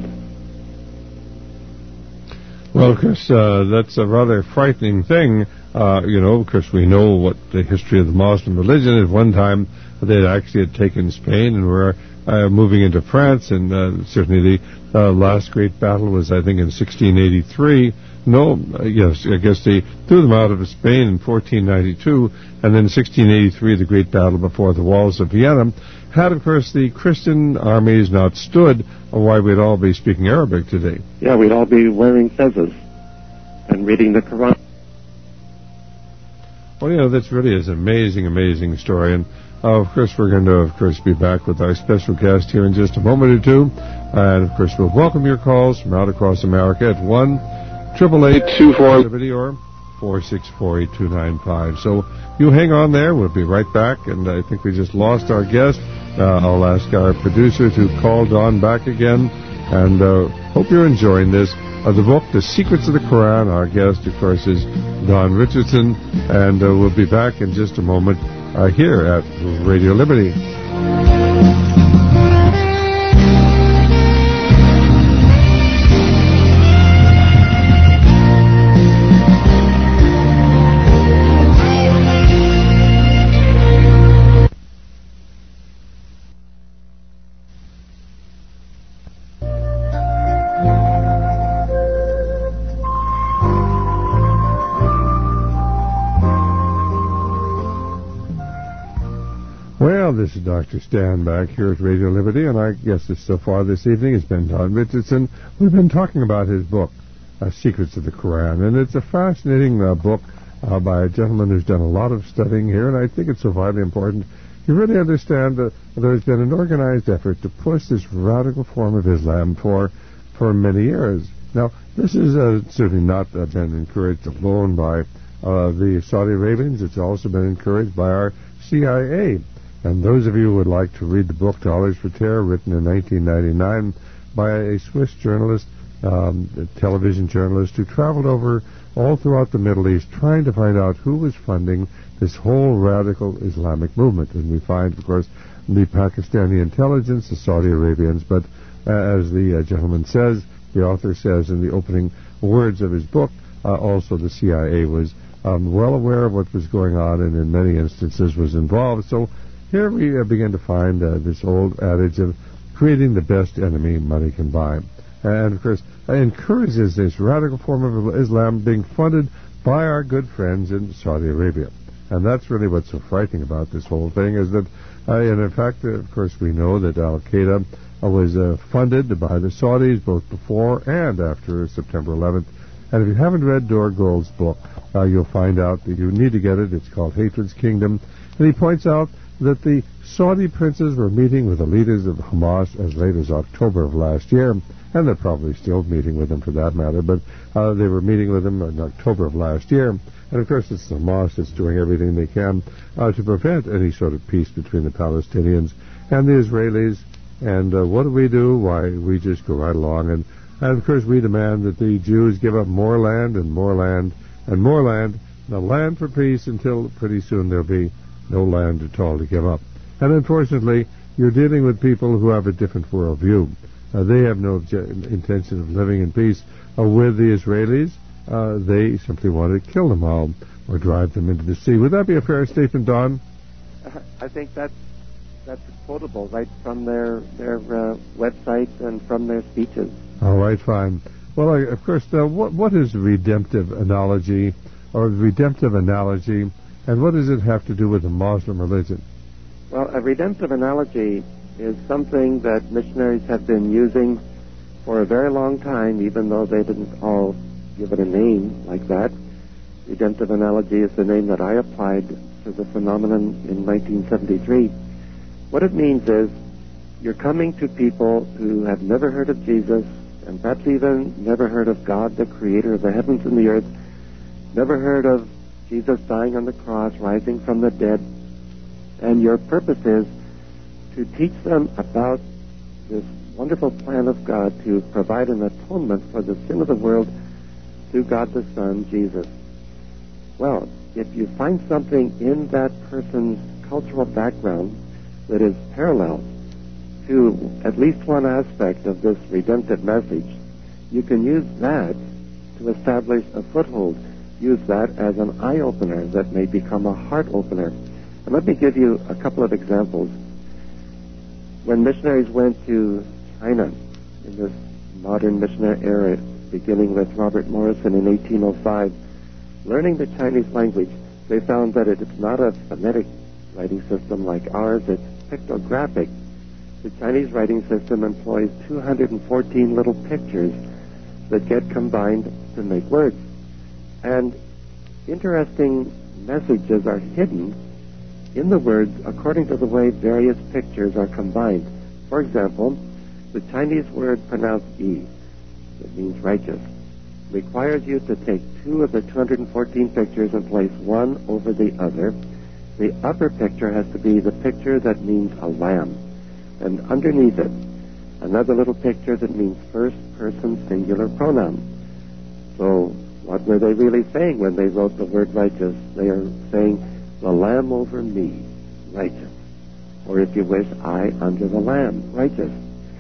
A: Well, of course, uh, that's a rather frightening thing. Uh, you know, of course, we know what the history of the Muslim religion. At one time, they had actually had taken Spain and were uh, moving into France, and uh, certainly the uh, last great battle was, I think, in sixteen eighty-three. No, uh, yes, I guess they threw them out of Spain in fourteen ninety-two, and then in sixteen eighty-three, the great battle before the walls of Vienna. Had, of course, the Christian armies not stood, why we'd all be speaking Arabic today.
I: Yeah, we'd all be wearing fezzes and reading the Quran.
A: Well, you know, that's really is an amazing, amazing story. And, uh, of course, we're going to, of course, be back with our special guest here in just a moment or two. And, of course, we'll welcome your calls from out across America at one triple eight two four Liberty or four six four eight two nine five. So you hang on there. We'll be right back. And I think we just lost our guest. Uh, I'll ask our producer to call Don back again. And uh, hope you're enjoying this. Uh, the book, The Secrets of the Quran. Our guest, of course, is Don Richardson. And uh, we'll be back in just a moment uh, here at Radio Liberty. Well, this is Doctor Stan back here at Radio Liberty, and our guest so far this evening has been Don Richardson. We've been talking about his book, uh, Secrets of the Quran, and it's a fascinating uh, book uh, by a gentleman who's done a lot of studying here, and I think it's so vitally important. You really understand that there's been an organized effort to push this radical form of Islam for for many years. Now, this has uh, certainly not uh, been encouraged alone by uh, the Saudi Arabians. It's also been encouraged by our C I A. And those of you who would like to read the book Dollars for Terror, written in nineteen ninety-nine by a Swiss journalist, um, a television journalist, who traveled over all throughout the Middle East trying to find out who was funding this whole radical Islamic movement. And we find, of course, the Pakistani intelligence, the Saudi Arabians, but uh, as the uh, gentleman says, the author says in the opening words of his book, uh, also the C I A was um, well aware of what was going on and in many instances was involved. So here we uh, begin to find uh, this old adage of creating the best enemy money can buy. And, of course, encourages this radical form of Islam being funded by our good friends in Saudi Arabia. And that's really what's so frightening about this whole thing, is that, uh, and in fact, uh, of course, we know that Al-Qaeda uh, was uh, funded by the Saudis both before and after September eleventh. And if you haven't read Dor Gold's book, uh, you'll find out that you need to get it. It's called Hatred's Kingdom. And he points out that the Saudi princes were meeting with the leaders of Hamas as late as October of last year, and they're probably still meeting with them for that matter, but uh, they were meeting with them in October of last year. And of course it's Hamas that's doing everything they can uh, to prevent any sort of peace between the Palestinians and the Israelis. And uh, what do we do? Why, we just go right along. And, and of course we demand that the Jews give up more land and more land and more land, the land for peace, until pretty soon there'll be no land at all to give up. And unfortunately, you're dealing with people who have a different worldview. Uh, they have no obje- intention of living in peace uh, with the Israelis. Uh, they simply want to kill them all or drive them into the sea. Would that be a fair statement, Don?
I: Uh, I think that's that's quotable right from their their uh, websites and from their speeches.
A: All right, fine. Well, I, of course, uh, what what is redemptive analogy or redemptive analogy, and what does it have to do with the Muslim religion?
I: Well, a redemptive analogy is something that missionaries have been using for a very long time, even though they didn't all give it a name like that. Redemptive analogy is the name that I applied to the phenomenon in nineteen seventy-three. What it means is you're coming to people who have never heard of Jesus, and perhaps even never heard of God, the creator of the heavens and the earth, never heard of Jesus dying on the cross, rising from the dead, and your purpose is to teach them about this wonderful plan of God to provide an atonement for the sin of the world through God the Son, Jesus. Well, if you find something in that person's cultural background that is parallel to at least one aspect of this redemptive message, you can use that to establish a foothold. Use that as an eye-opener that may become a heart-opener. And let me give you a couple of examples. When missionaries went to China in this modern missionary era, beginning with Robert Morrison in eighteen oh five, learning the Chinese language, they found that it is not a phonetic writing system like ours, it's pictographic. The Chinese writing system employs two hundred fourteen little pictures that get combined to make words. And interesting messages are hidden in the words according to the way various pictures are combined. For example, the Chinese word pronounced yi, that means righteous, requires you to take two of the two hundred fourteen pictures and place one over the other. The upper picture has to be the picture that means a lamb, and underneath it, another little picture that means first person singular pronoun. So, what were they really saying when they wrote the word righteous? They are saying, the lamb over me, righteous. Or if you wish, I under the lamb, righteous.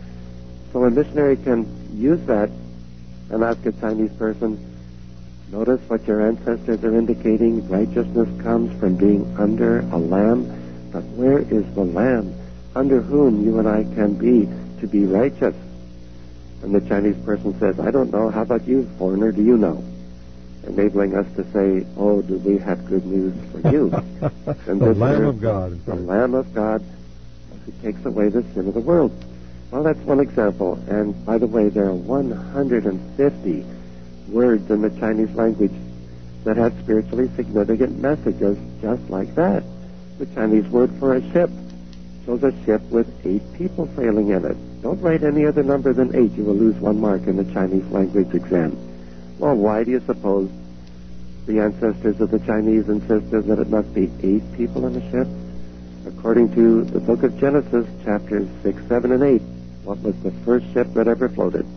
I: So a missionary can use that and ask a Chinese person, notice what your ancestors are indicating. Righteousness comes from being under a lamb. But where is the lamb under whom you and I can be to be righteous? And the Chinese person says, I don't know. How about you, foreigner? Do you know? Enabling us to say, oh, do we have good news for you? And
A: the Lamb of God.
I: The Lamb of God who takes away the sin of the world. Well, that's one example. And by the way, there are one hundred fifty words in the Chinese language that have spiritually significant messages just like that. The Chinese word for a ship shows a ship with eight people sailing in it. Don't write any other number than eight. You will lose one mark in the Chinese language exam. Well, why do you suppose the ancestors of the Chinese insisted that it must be eight people in a ship? According to the book of Genesis, chapters six, seven, and eight, what was the first ship that ever floated?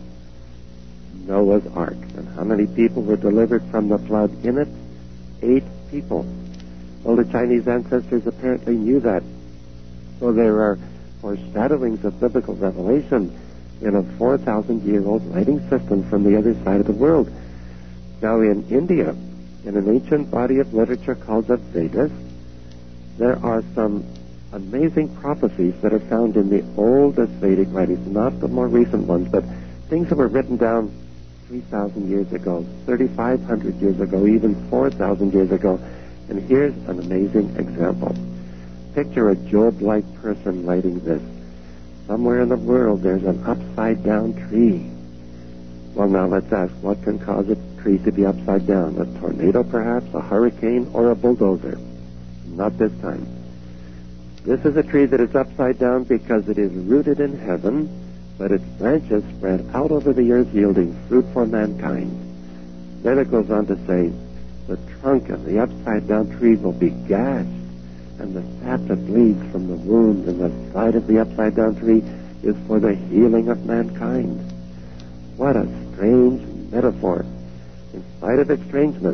I: Noah's Ark. And how many people were delivered from the flood in it? Eight people. Well, the Chinese ancestors apparently knew that. So there are foreshadowings of biblical revelation in a four thousand year old writing system from the other side of the world. Now in India, in an ancient body of literature called the Vedas, there are some amazing prophecies that are found in the oldest Vedic writings, not the more recent ones, but things that were written down three thousand years ago, thirty-five hundred years ago, even four thousand years ago. And here's an amazing example. Picture a Job-like person writing this. Somewhere in the world there's an upside-down tree. Well, now let's ask, what can cause a tree to be upside down? A tornado, perhaps, a hurricane, or a bulldozer? Not this time. This is a tree that is upside down because it is rooted in heaven, but its branches spread out over the earth, yielding fruit for mankind. Then it goes on to say, the trunk of the upside-down tree will be gashed, and the sap that bleeds from the wound in the side of the upside-down tree is for the healing of mankind. What a strange metaphor. In spite of its strangeness,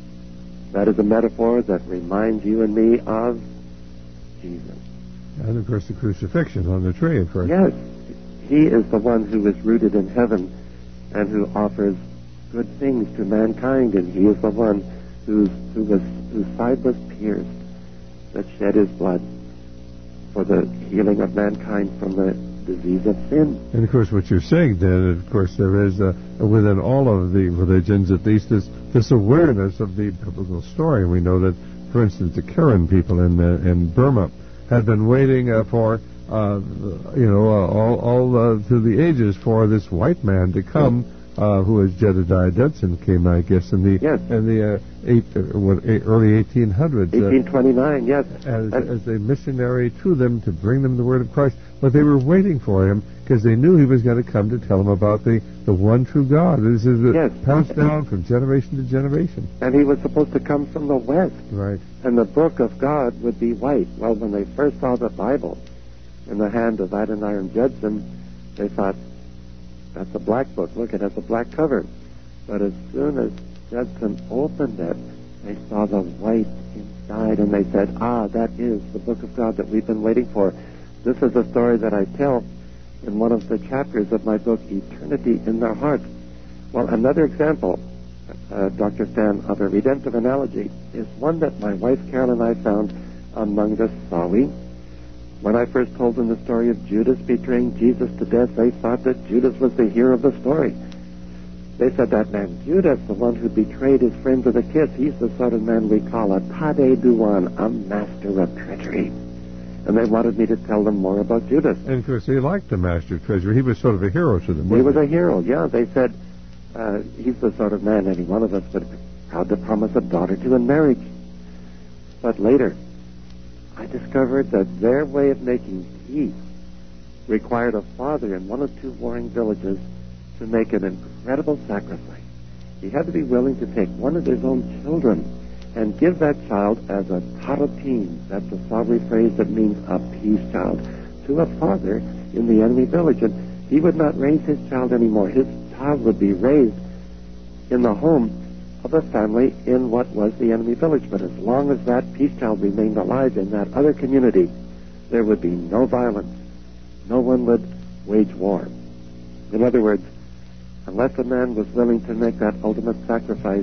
I: that is a metaphor that reminds you and me of Jesus.
A: And, of course, the crucifixion on the tree, of course.
I: Yes. He is the one who is rooted in heaven and who offers good things to mankind, and he is the one whose, who was, whose side was pierced, that shed his blood for the healing of mankind from the disease of sin.
A: And, of course, what you're saying then, of course, there is, uh, within all of the religions, at least this, this awareness of the biblical story. We know that, for instance, the Karen people in, uh, in Burma had been waiting uh, for, uh, you know, uh, all, all uh, through the ages for this white man to come, uh, who was Jedediah Judson, came, I guess, in the
I: yes.
A: in the uh, eight, uh, what, eight, early eighteen hundreds.
I: eighteen twenty-nine, uh, yes.
A: As, as a missionary to them to bring them the word of Christ. But they were waiting for him because they knew he was going to come to tell them about the, the one true God. This is uh,
I: yes.
A: passed down from generation to generation.
I: And he was supposed to come from the West.
A: Right.
I: And the book of God would be white. Well, when they first saw the Bible in the hand of Adoniram Judson, they thought, that's a black book. Look, it has a black cover. But as soon as Judson opened it, they saw the white inside, and they said, ah, that is the book of God that we've been waiting for. This is a story that I tell in one of the chapters of my book, Eternity in Their Hearts. Well, another example, uh, Doctor Stan, of a redemptive analogy is one that my wife Carol and I found among the Sawi. When I first told them the story of Judas betraying Jesus to death, they thought that Judas was the hero of the story. They said that man Judas, the one who betrayed his friend with a kiss, he's the sort of man we call a Tade Duan, a master of treachery. And they wanted me to tell them more about Judas.
A: And, of course, they liked the master of treachery. He was sort of a hero to them.
I: He was a hero, yeah. They said, uh, he's the sort of man any one of us would be proud to promise a daughter to in marriage. But later, I discovered that their way of making peace required a father in one of two warring villages to make an incredible sacrifice. He had to be willing to take one of his own children and give that child as a tarapin, that's a Savri phrase that means a peace child, to a father in the enemy village. And he would not raise his child anymore. His child would be raised in the home of a family in what was the enemy village. But as long as that peace child remained alive in that other community, there would be no violence. No one would wage war. In other words, unless a man was willing to make that ultimate sacrifice,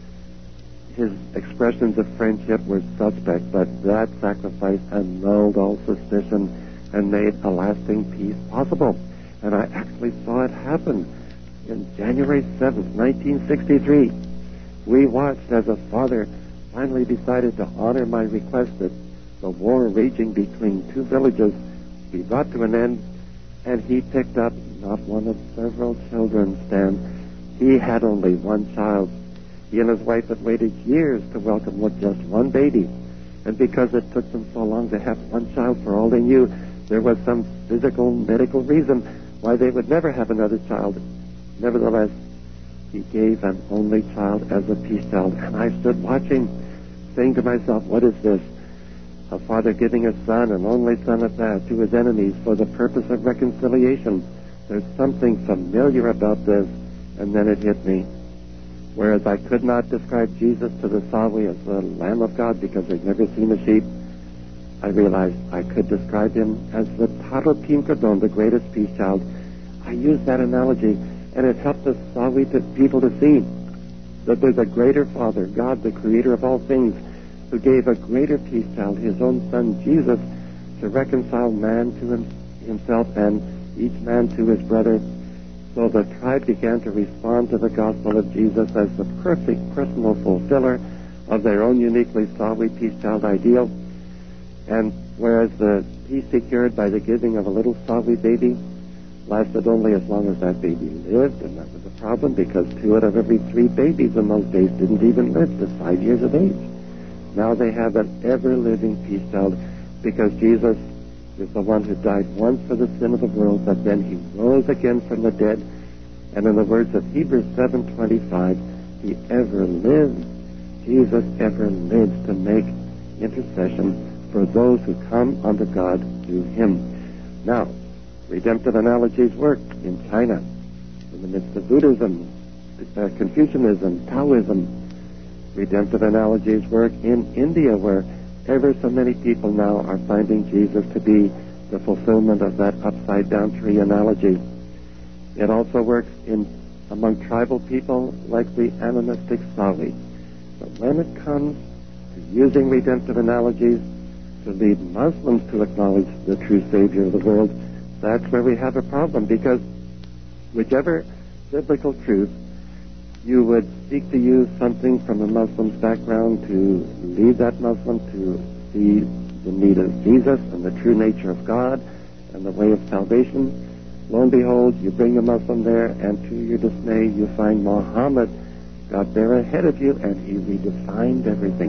I: his expressions of friendship were suspect, but that sacrifice annulled all suspicion and made a lasting peace possible. And I actually saw it happen. In January seventh, nineteen sixty-three, we watched as a father finally decided to honor my request that the war raging between two villages be brought to an end, and he picked up not one of several children, Stan. He had only one child. He and his wife had waited years to welcome with just one baby. And because it took them so long to have one child, for all they knew, there was some physical, medical reason why they would never have another child. Nevertheless, he gave an only child as a peace child. And I stood watching, saying to myself, what is this? A father giving a son, an only son at that, to his enemies for the purpose of reconciliation. There's something familiar about this. And then it hit me. Whereas I could not describe Jesus to the Sawi as the Lamb of God because they'd never seen a sheep, I realized I could describe him as the Taro Pinkadon, the greatest peace child. I used that analogy, and it helped the Sawi to people to see that there's a greater Father, God, the creator of all things, who gave a greater peace child, his own son Jesus, to reconcile man to him, himself and each man to his brother. So the tribe began to respond to the gospel of Jesus as the perfect personal fulfiller of their own uniquely Sawi peace child ideal. And whereas the peace secured by the giving of a little Sawi baby lasted only as long as that baby lived, and that was a problem because two out of every three babies in those days didn't even live to five years of age. Now they have an ever-living peace child because Jesus is the one who died once for the sin of the world, but then he rose again from the dead. And in the words of Hebrews seven twenty-five, he ever lives. Jesus ever lives to make intercession for those who come unto God through him. Now, redemptive analogies work in China, in the midst of Buddhism, uh, Confucianism, Taoism. Redemptive analogies work in India, where ever so many people now are finding Jesus to be the fulfillment of that upside-down tree analogy. It also works in among tribal people like the animistic Sawi. But when it comes to using redemptive analogies to lead Muslims to acknowledge the true Savior of the world, that's where we have a problem, because whichever biblical truth you would seek to use something from a Muslim's background to lead that Muslim to see the need of Jesus and the true nature of God and the way of salvation, lo and behold, you bring the Muslim there, and to your dismay, you find Muhammad got there ahead of you, and he redefined everything.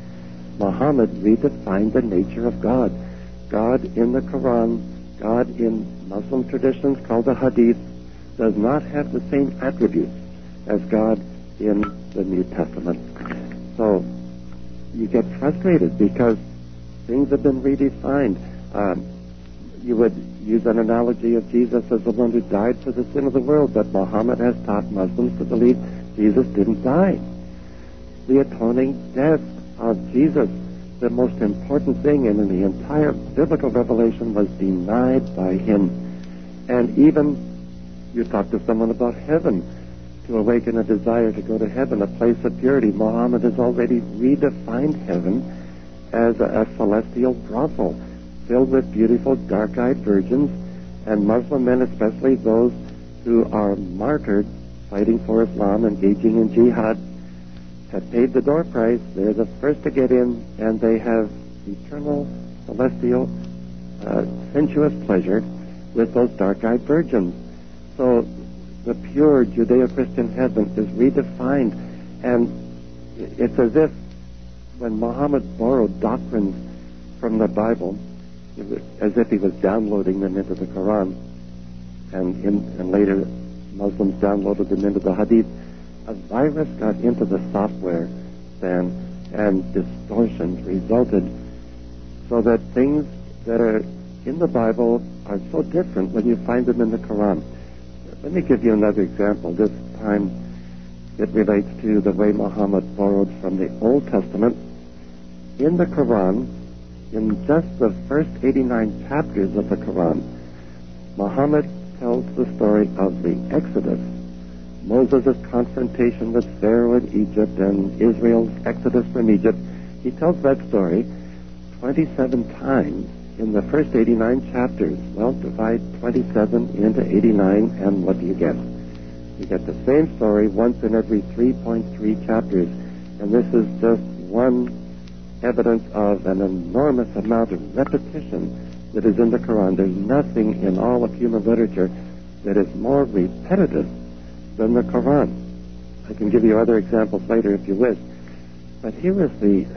I: Muhammad redefined the nature of God. God in the Quran, God in Muslim traditions called the Hadith, does not have the same attributes as God in the New Testament. So you get frustrated because things have been redefined. Um, you would use an analogy of Jesus as the one who died for the sin of the world, but Muhammad has taught Muslims to believe Jesus didn't die. The atoning death of Jesus, the most important thing in the entire biblical revelation, was denied by him. And even you talk to someone about heaven, to awaken a desire to go to heaven, a place of purity. Muhammad has already redefined heaven as a, a celestial brothel filled with beautiful dark-eyed virgins, and Muslim men, especially those who are martyred fighting for Islam, engaging in jihad, have paid the door price. They're the first to get in, and they have eternal, celestial, uh, sensuous pleasure with those dark-eyed virgins. So the pure Judeo-Christian heaven is redefined, and it's as if when Muhammad borrowed doctrines from the Bible, it was as if he was downloading them into the Quran, and, in, and later Muslims downloaded them into the Hadith. A virus got into the software then, and distortions resulted, so that things that are in the Bible are so different when you find them in the Quran. Let me give you another example. This time it relates to the way Muhammad borrowed from the Old Testament. In the Quran, in just the first eighty-nine chapters of the Quran, Muhammad tells the story of the Exodus, Moses' confrontation with Pharaoh in Egypt and Israel's exodus from Egypt. He tells that story twenty-seven times in the first eighty-nine chapters. Well, divide twenty-seven into eighty-nine, and what do you get? You get the same story once in every three point three chapters. And this is just one evidence of an enormous amount of repetition that is in the Quran. There's nothing in all of human literature that is more repetitive than the Quran. I can give you other examples later if you wish. But here is the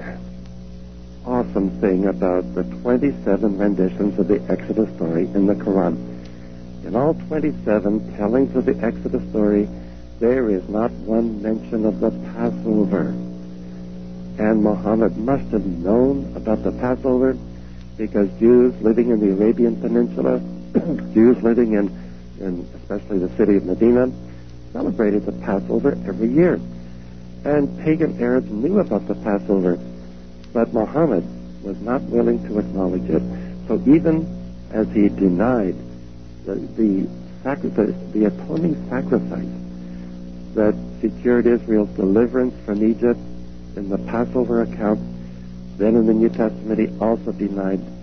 I: awesome thing about the twenty-seven renditions of the Exodus story in the Quran. In all twenty-seven tellings of the Exodus story, there is not one mention of the Passover. And Muhammad must have known about the Passover because Jews living in the Arabian Peninsula, Jews living in, in especially the city of Medina, celebrated the Passover every year. And pagan Arabs knew about the Passover, but Muhammad was not willing to acknowledge it. So even as he denied the, the, sacri- the, the atoning sacrifice that secured Israel's deliverance from Egypt in the Passover account, then in the New Testament he also denied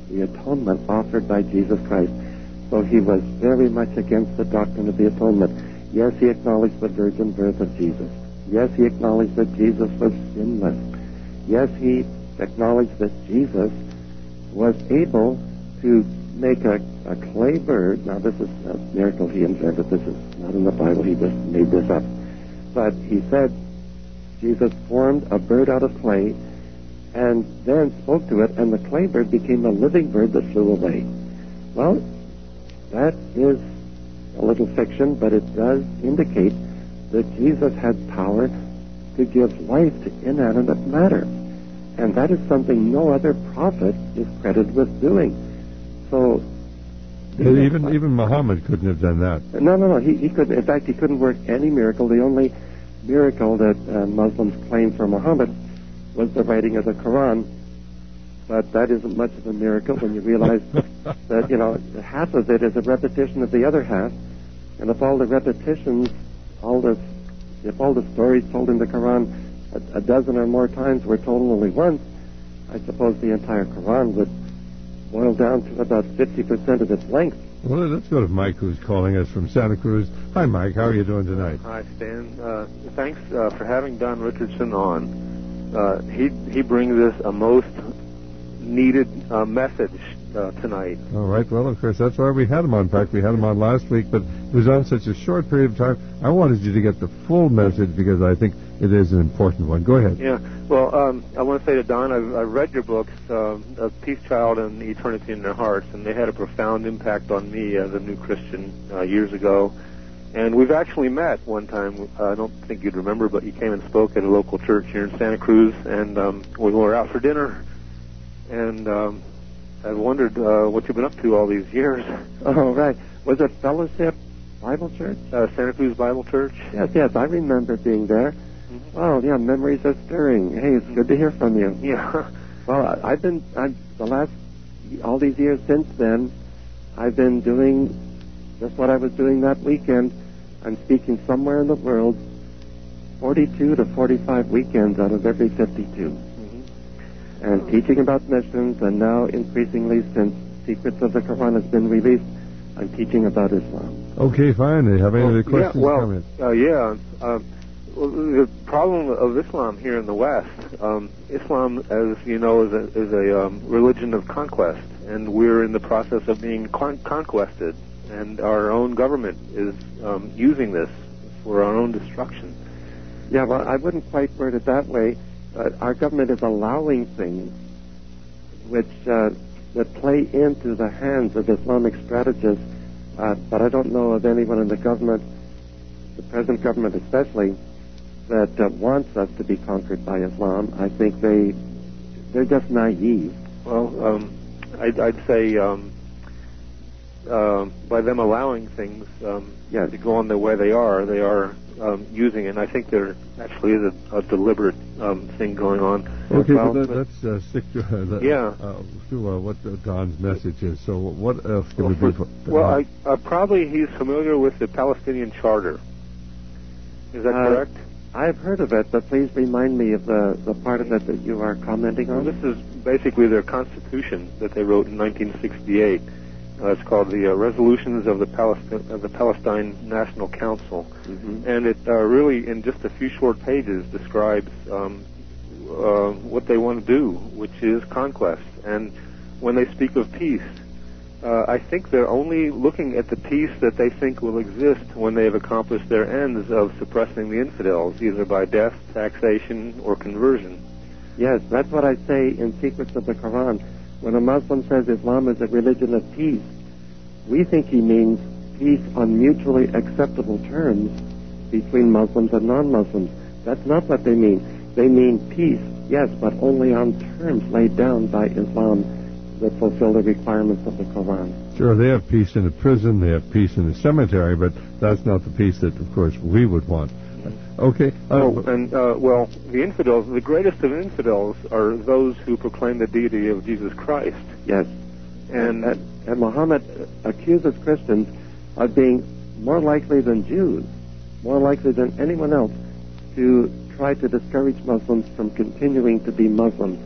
I: the atonement offered by Jesus Christ. So he was very much against the doctrine of the atonement. Yes, he acknowledged the virgin birth of Jesus. Yes, he acknowledged that Jesus was sinless. Yes, he acknowledged that Jesus was able to make a, a clay bird. Now, this is a miracle he invented. This is not in the Bible. He just made this up. But he said Jesus formed a bird out of clay and then spoke to it, and the clay bird became a living bird that flew away. Well, that is a little fiction, but it does indicate that Jesus had power to give life to inanimate matter. And that is something no other prophet is credited with doing. So,
A: And even even Muhammad couldn't have done that.
I: No, no, no. He, he could. In fact, he couldn't work any miracle. The only miracle that uh, Muslims claim for Muhammad was the writing of the Quran. But that isn't much of a miracle when you realize that, you know, half of it is a repetition of the other half. And if all the repetitions, all the, if all the stories told in the Quran a, a dozen or more times were told only once, I suppose the entire Quran would boil down to about fifty percent of its length.
A: Well, let's go to Mike, who's calling us from Santa Cruz. Hi, Mike. How are you doing tonight?
J: Hi, Stan. Uh, thanks uh, for having Don Richardson on. Uh, he he brings us a most needed uh, message uh, tonight.
A: All right. Well, of course, that's why we had him on. In fact, we had him on last week, but it was on such a short period of time. I wanted you to get the full message because I think it is an important one. Go ahead.
J: Yeah. Well, um, I want to say to Don, I've, I've read your books, uh, Peace Child and Eternity in Their Hearts, and they had a profound impact on me as a new Christian uh, years ago. And we've actually met one time. Uh, I don't think you'd remember, but you came and spoke at a local church here in Santa Cruz, and um, we were out for dinner. And um, I wondered uh, what you've been up to all these years.
I: Oh, right. Was it Fellowship Bible Church?
J: Uh, Santa Cruz Bible Church.
I: Yes, yes, I remember being there. Mm-hmm. Wow, yeah, memories are stirring. Hey, it's good to hear from you.
J: Yeah.
I: Well, I, I've been, I, the last, all these years since then, I've been doing just what I was doing that weekend. I'm speaking somewhere in the world, forty-two to forty-five weekends out of every fifty-two. And teaching about missions, and now increasingly, since Secrets of the Quran has been released, I'm teaching about Islam.
A: Okay, fine. Do you have any
J: well,
A: other questions?
J: Yeah, well,
A: or comments?
J: Uh, yeah. Uh, well, the problem of Islam here in the West, um, Islam, as you know, is a, is a um, religion of conquest, and we're in the process of being con- conquested, and our own government is um, using this for our own destruction.
I: Yeah, well, I wouldn't quite word it that way. Uh, our government is allowing things which uh, that play into the hands of Islamic strategists, uh, but I don't know of anyone in the government, the present government especially, that uh, wants us to be conquered by Islam. I think they they're just naive.
J: Well, um, I'd, I'd say um, uh, by them allowing things um,
I: yes.
J: to go on the way they are, they are um, using it. And I think there actually is a, a deliberate um, thing going on.
A: Okay,
J: well,
A: but let, let's uh, stick to, uh, the,
J: yeah.
A: uh, to uh, what uh, Don's message is. So what else can
J: well,
A: we do?
J: For,
A: for,
J: well, I, uh, probably he's familiar with the Palestinian Charter. Is that
I: uh,
J: correct?
I: I've heard of it, but please remind me of the, the part of it that you are commenting on.
J: Well, this is basically their constitution that they wrote in nineteen sixty-eight. Uh, it's called the uh, Resolutions of the, Palest- of the Palestine National Council.
I: Mm-hmm.
J: And it uh, really, in just a few short pages, describes um, uh, what they want to do, which is conquest. And when they speak of peace, uh, I think they're only looking at the peace that they think will exist when they have accomplished their ends of suppressing the infidels, either by death, taxation, or conversion.
I: Yes, that's what I say in Secrets of the Quran. When a Muslim says Islam is a religion of peace, we think he means peace on mutually acceptable terms between Muslims and non-Muslims. That's not what they mean. They mean peace, yes, but only on terms laid down by Islam that fulfill the requirements of the Quran.
A: Sure, they have peace in a prison, they have peace in a cemetery, but that's not the peace that, of course, we would want. Okay. Uh,
J: oh, and, uh, well, the infidels, the greatest of infidels are those who proclaim the deity of Jesus Christ.
I: Yes.
J: And,
I: and, and Muhammad accuses Christians of being more likely than Jews, more likely than anyone else, to try to discourage Muslims from continuing to be Muslims.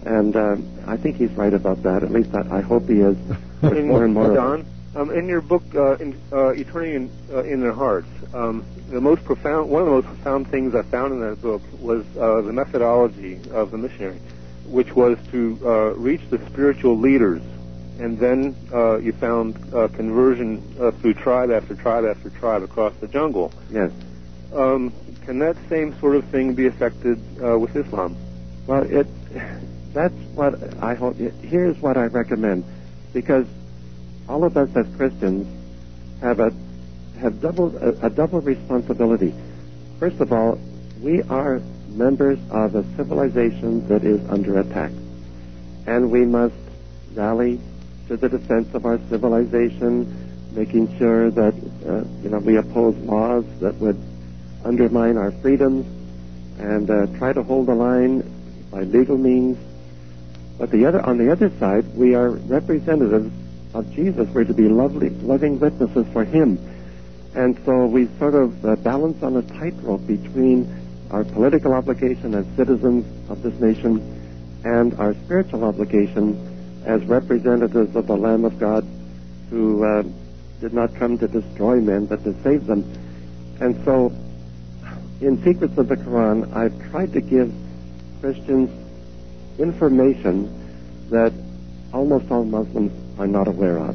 I: And uh, I think he's right about that. At least I, I hope he is.
J: in,
I: more and more.
J: Don, um, in your book, uh, in, uh, Eternity in, uh, in Their Hearts, um, the most profound, one of the most profound things I found in that book was uh, the methodology of the missionary, which was to uh, reach the spiritual leaders, and then uh, you found uh, conversion uh, through tribe after tribe after tribe across the jungle.
I: Yes.
J: Um, can that same sort of thing be affected uh, with Islam?
I: Well, it that's what I hope. Here's what I recommend, because all of us as Christians have a have double a, a double responsibility. First of all, we are members of a civilization that is under attack, and we must rally to the defense of our civilization, making sure that uh, you know we oppose laws that would undermine our freedoms, and uh, try to hold the line by legal means. But the other, on the other side, we are representatives of Jesus. We're to be lovely, loving witnesses for Him. And so we sort of uh, balance on a tightrope between our political obligation as citizens of this nation and our spiritual obligation as representatives of the Lamb of God, who uh, did not come to destroy men but to save them. And so in Secrets of the Quran, I've tried to give Christians information that almost all Muslims are not aware of.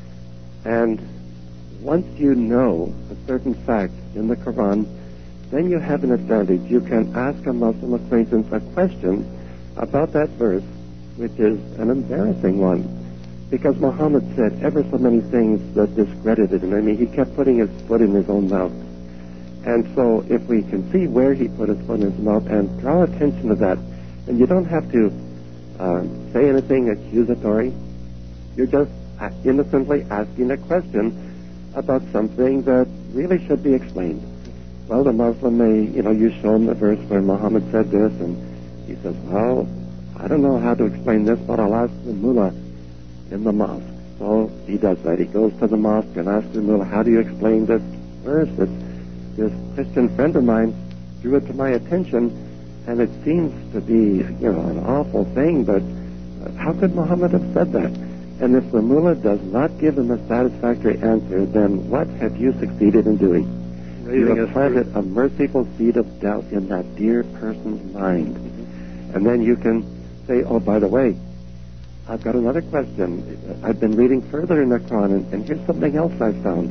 I: And once you know a certain fact in the Quran, then you have an advantage. You can ask a Muslim acquaintance a question about that verse, which is an embarrassing one, because Muhammad said ever so many things that discredited him. I mean, he kept putting his foot in his own mouth. And so if we can see where he put his foot in his mouth and draw attention to that, and you don't have to uh, say anything accusatory, you're just innocently asking a question about something that really should be explained. Well, the Muslim may, you know, you show him the verse where Muhammad said this, and he says, well, I don't know how to explain this, but I'll ask the mullah in the mosque. So he does that. He goes to the mosque and asks the mullah, how do you explain this verse? This, this Christian friend of mine drew it to my attention, and it seems to be, you know, an awful thing, but how could Muhammad have said that? And if the mullah does not give him a satisfactory answer, then what have you succeeded in doing? You have planted a merciful seed of doubt in that dear person's mind. Mm-hmm. And then you can say, oh, by the way, I've got another question. I've been reading further in the Quran, and, and here's something else I've found.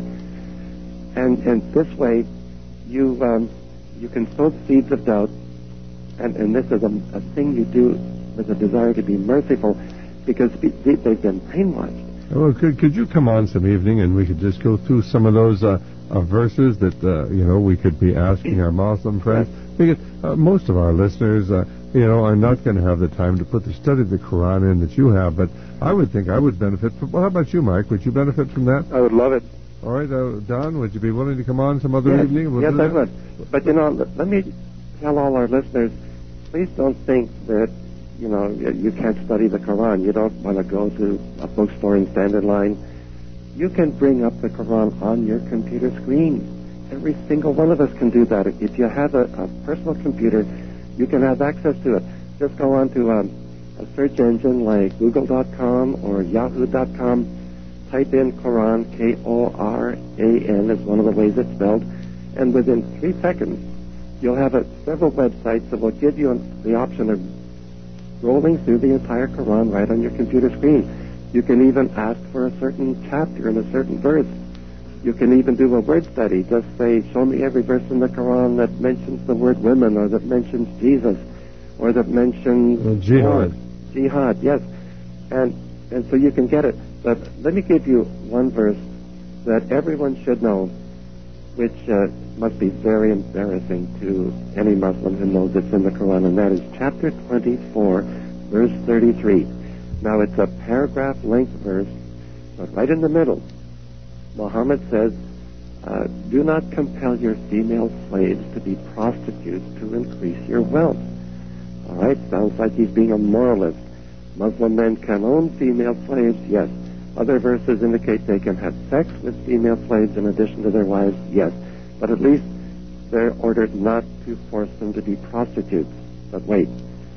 I: And and this way, you um, you can sow seeds of doubt, and, and this is a, a thing you do with a desire to be merciful, because they've been brainwashed.
A: Well, could could you come on some evening and we could just go through some of those uh, uh, verses that uh, you know we could be asking our Muslim friends, because uh, most of our listeners, uh, you know, are not going to have the time to put the study of the Quran in that you have. But I would think I would benefit from. Well, how about you, Mike? Would you benefit from that?
J: I would love it.
A: All right, uh, Don, would you be willing to come on some other
I: yes,
A: evening? We'll
I: yes, I would. But you know, let, let me tell all our listeners: please don't think that you know you can't study the Quran. You don't want to go to a bookstore and stand in line. You can bring up the Quran on your computer screen. Every single one of us can do that. If you have a, a personal computer, you can have access to it. Just go on to um, a search engine like google dot com or yahoo dot com. Type in Quran, K O R A N is one of the ways it's spelled, and within three seconds, you'll have a, several websites that will give you the option of scrolling through the entire Quran right on your computer screen. You can even ask for a certain chapter in a certain verse. You can even do a word study. Just say, show me every verse in the Quran that mentions the word women, or that mentions Jesus, or that mentions
A: well, jihad.
I: Jihad, yes. And and so you can get it. But let me give you one verse that everyone should know, which uh, must be very embarrassing to any Muslim who knows it's in the Quran, and that is chapter twenty-four, verse thirty-three. Now, it's a paragraph-length verse, but right in the middle, Muhammad says, uh, do not compel your female slaves to be prostitutes to increase your wealth. All right, sounds like he's being a moralist. Muslim men can own female slaves, yes. Other verses indicate they can have sex with female slaves in addition to their wives, yes. But at least they're ordered not to force them to be prostitutes. But wait,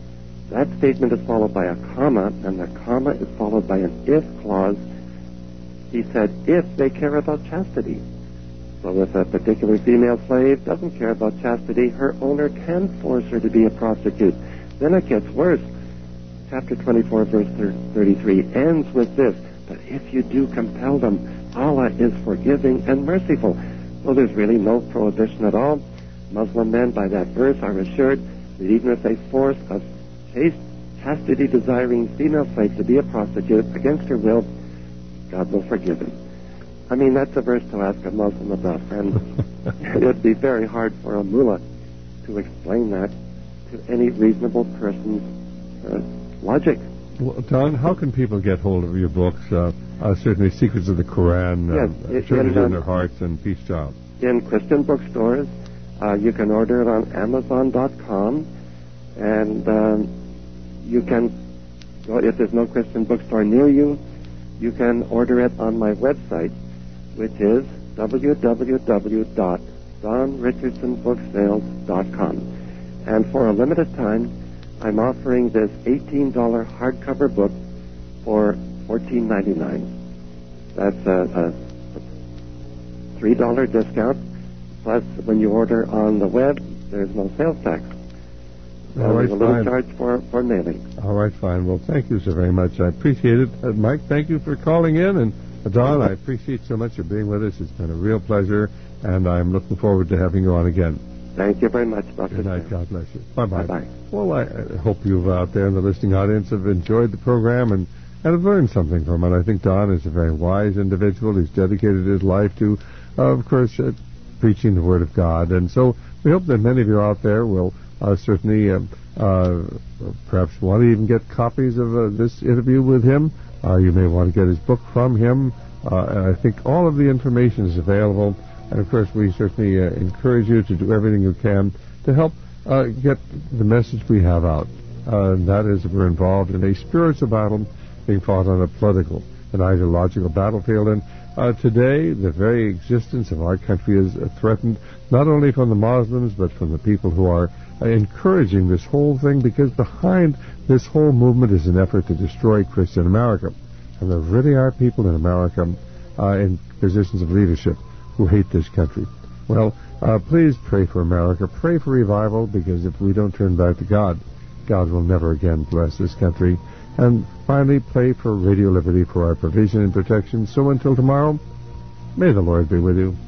I: that statement is followed by a comma, and the comma is followed by an if clause. He said, if they care about chastity. So if a particular female slave doesn't care about chastity, her owner can force her to be a prostitute. Then it gets worse. Chapter twenty-four, verse thirty-three ends with this, but if you do compel them, Allah is forgiving and merciful. So there's really no prohibition at all. Muslim men, by that verse, are assured that even if they force a chaste, chastity-desiring female slave to be a prostitute against her will, God will forgive him. I mean, that's a verse to ask a Muslim about, and it would be very hard for a mullah to explain that to any reasonable person's uh, logic.
A: Well, Don, how can people get hold of your books? Uh, uh, certainly Secrets of the Quran,
I: yes,
A: uh, Treasures
I: in,
A: in Their Hearts, and Peace Child.
I: In Christian bookstores. Uh, you can order it on Amazon dot com, and um, you can, well, if there's no Christian bookstore near you, you can order it on my website, which is w w w dot don richardson book sales dot com. And for a limited time, I'm offering this eighteen dollars hardcover book for fourteen ninety-nine. That's a, a three dollars discount. Plus, when you order on the web, there's no sales tax.
A: All right,
I: there's a little
A: fine.
I: charge for, for mailing.
A: All right, fine. Well, thank you so very much. I appreciate it. Uh, Mike, thank you for calling in. And uh, Don, I appreciate so much your being with us. It's been a real pleasure, and I'm looking forward to having you on again.
I: Thank you very much, Doctor
A: Good night. God bless you. Bye-bye.
I: Bye-bye.
A: Well, I, I hope you out there in the listening audience have enjoyed the program and, and have learned something from it. I think Don is a very wise individual who's dedicated his life to, uh, of course, uh, preaching the Word of God. And so we hope that many of you out there will uh, certainly uh, uh, perhaps want to even get copies of uh, this interview with him. Uh, you may want to get his book from him. Uh, and I think all of the information is available. And, of course, we certainly uh, encourage you to do everything you can to help uh, get the message we have out. Uh, and that is that we're involved in a spiritual battle being fought on a political and ideological battlefield. And uh, today, the very existence of our country is uh, threatened not only from the Muslims, but from the people who are uh, encouraging this whole thing, because behind this whole movement is an effort to destroy Christian America. And there really are people in America uh, in positions of leadership who hate this country. Well, uh, please pray for America. Pray for revival, because if we don't turn back to God, God will never again bless this country. And finally, pray for Radio Liberty for our provision and protection. So until tomorrow, may the Lord be with you.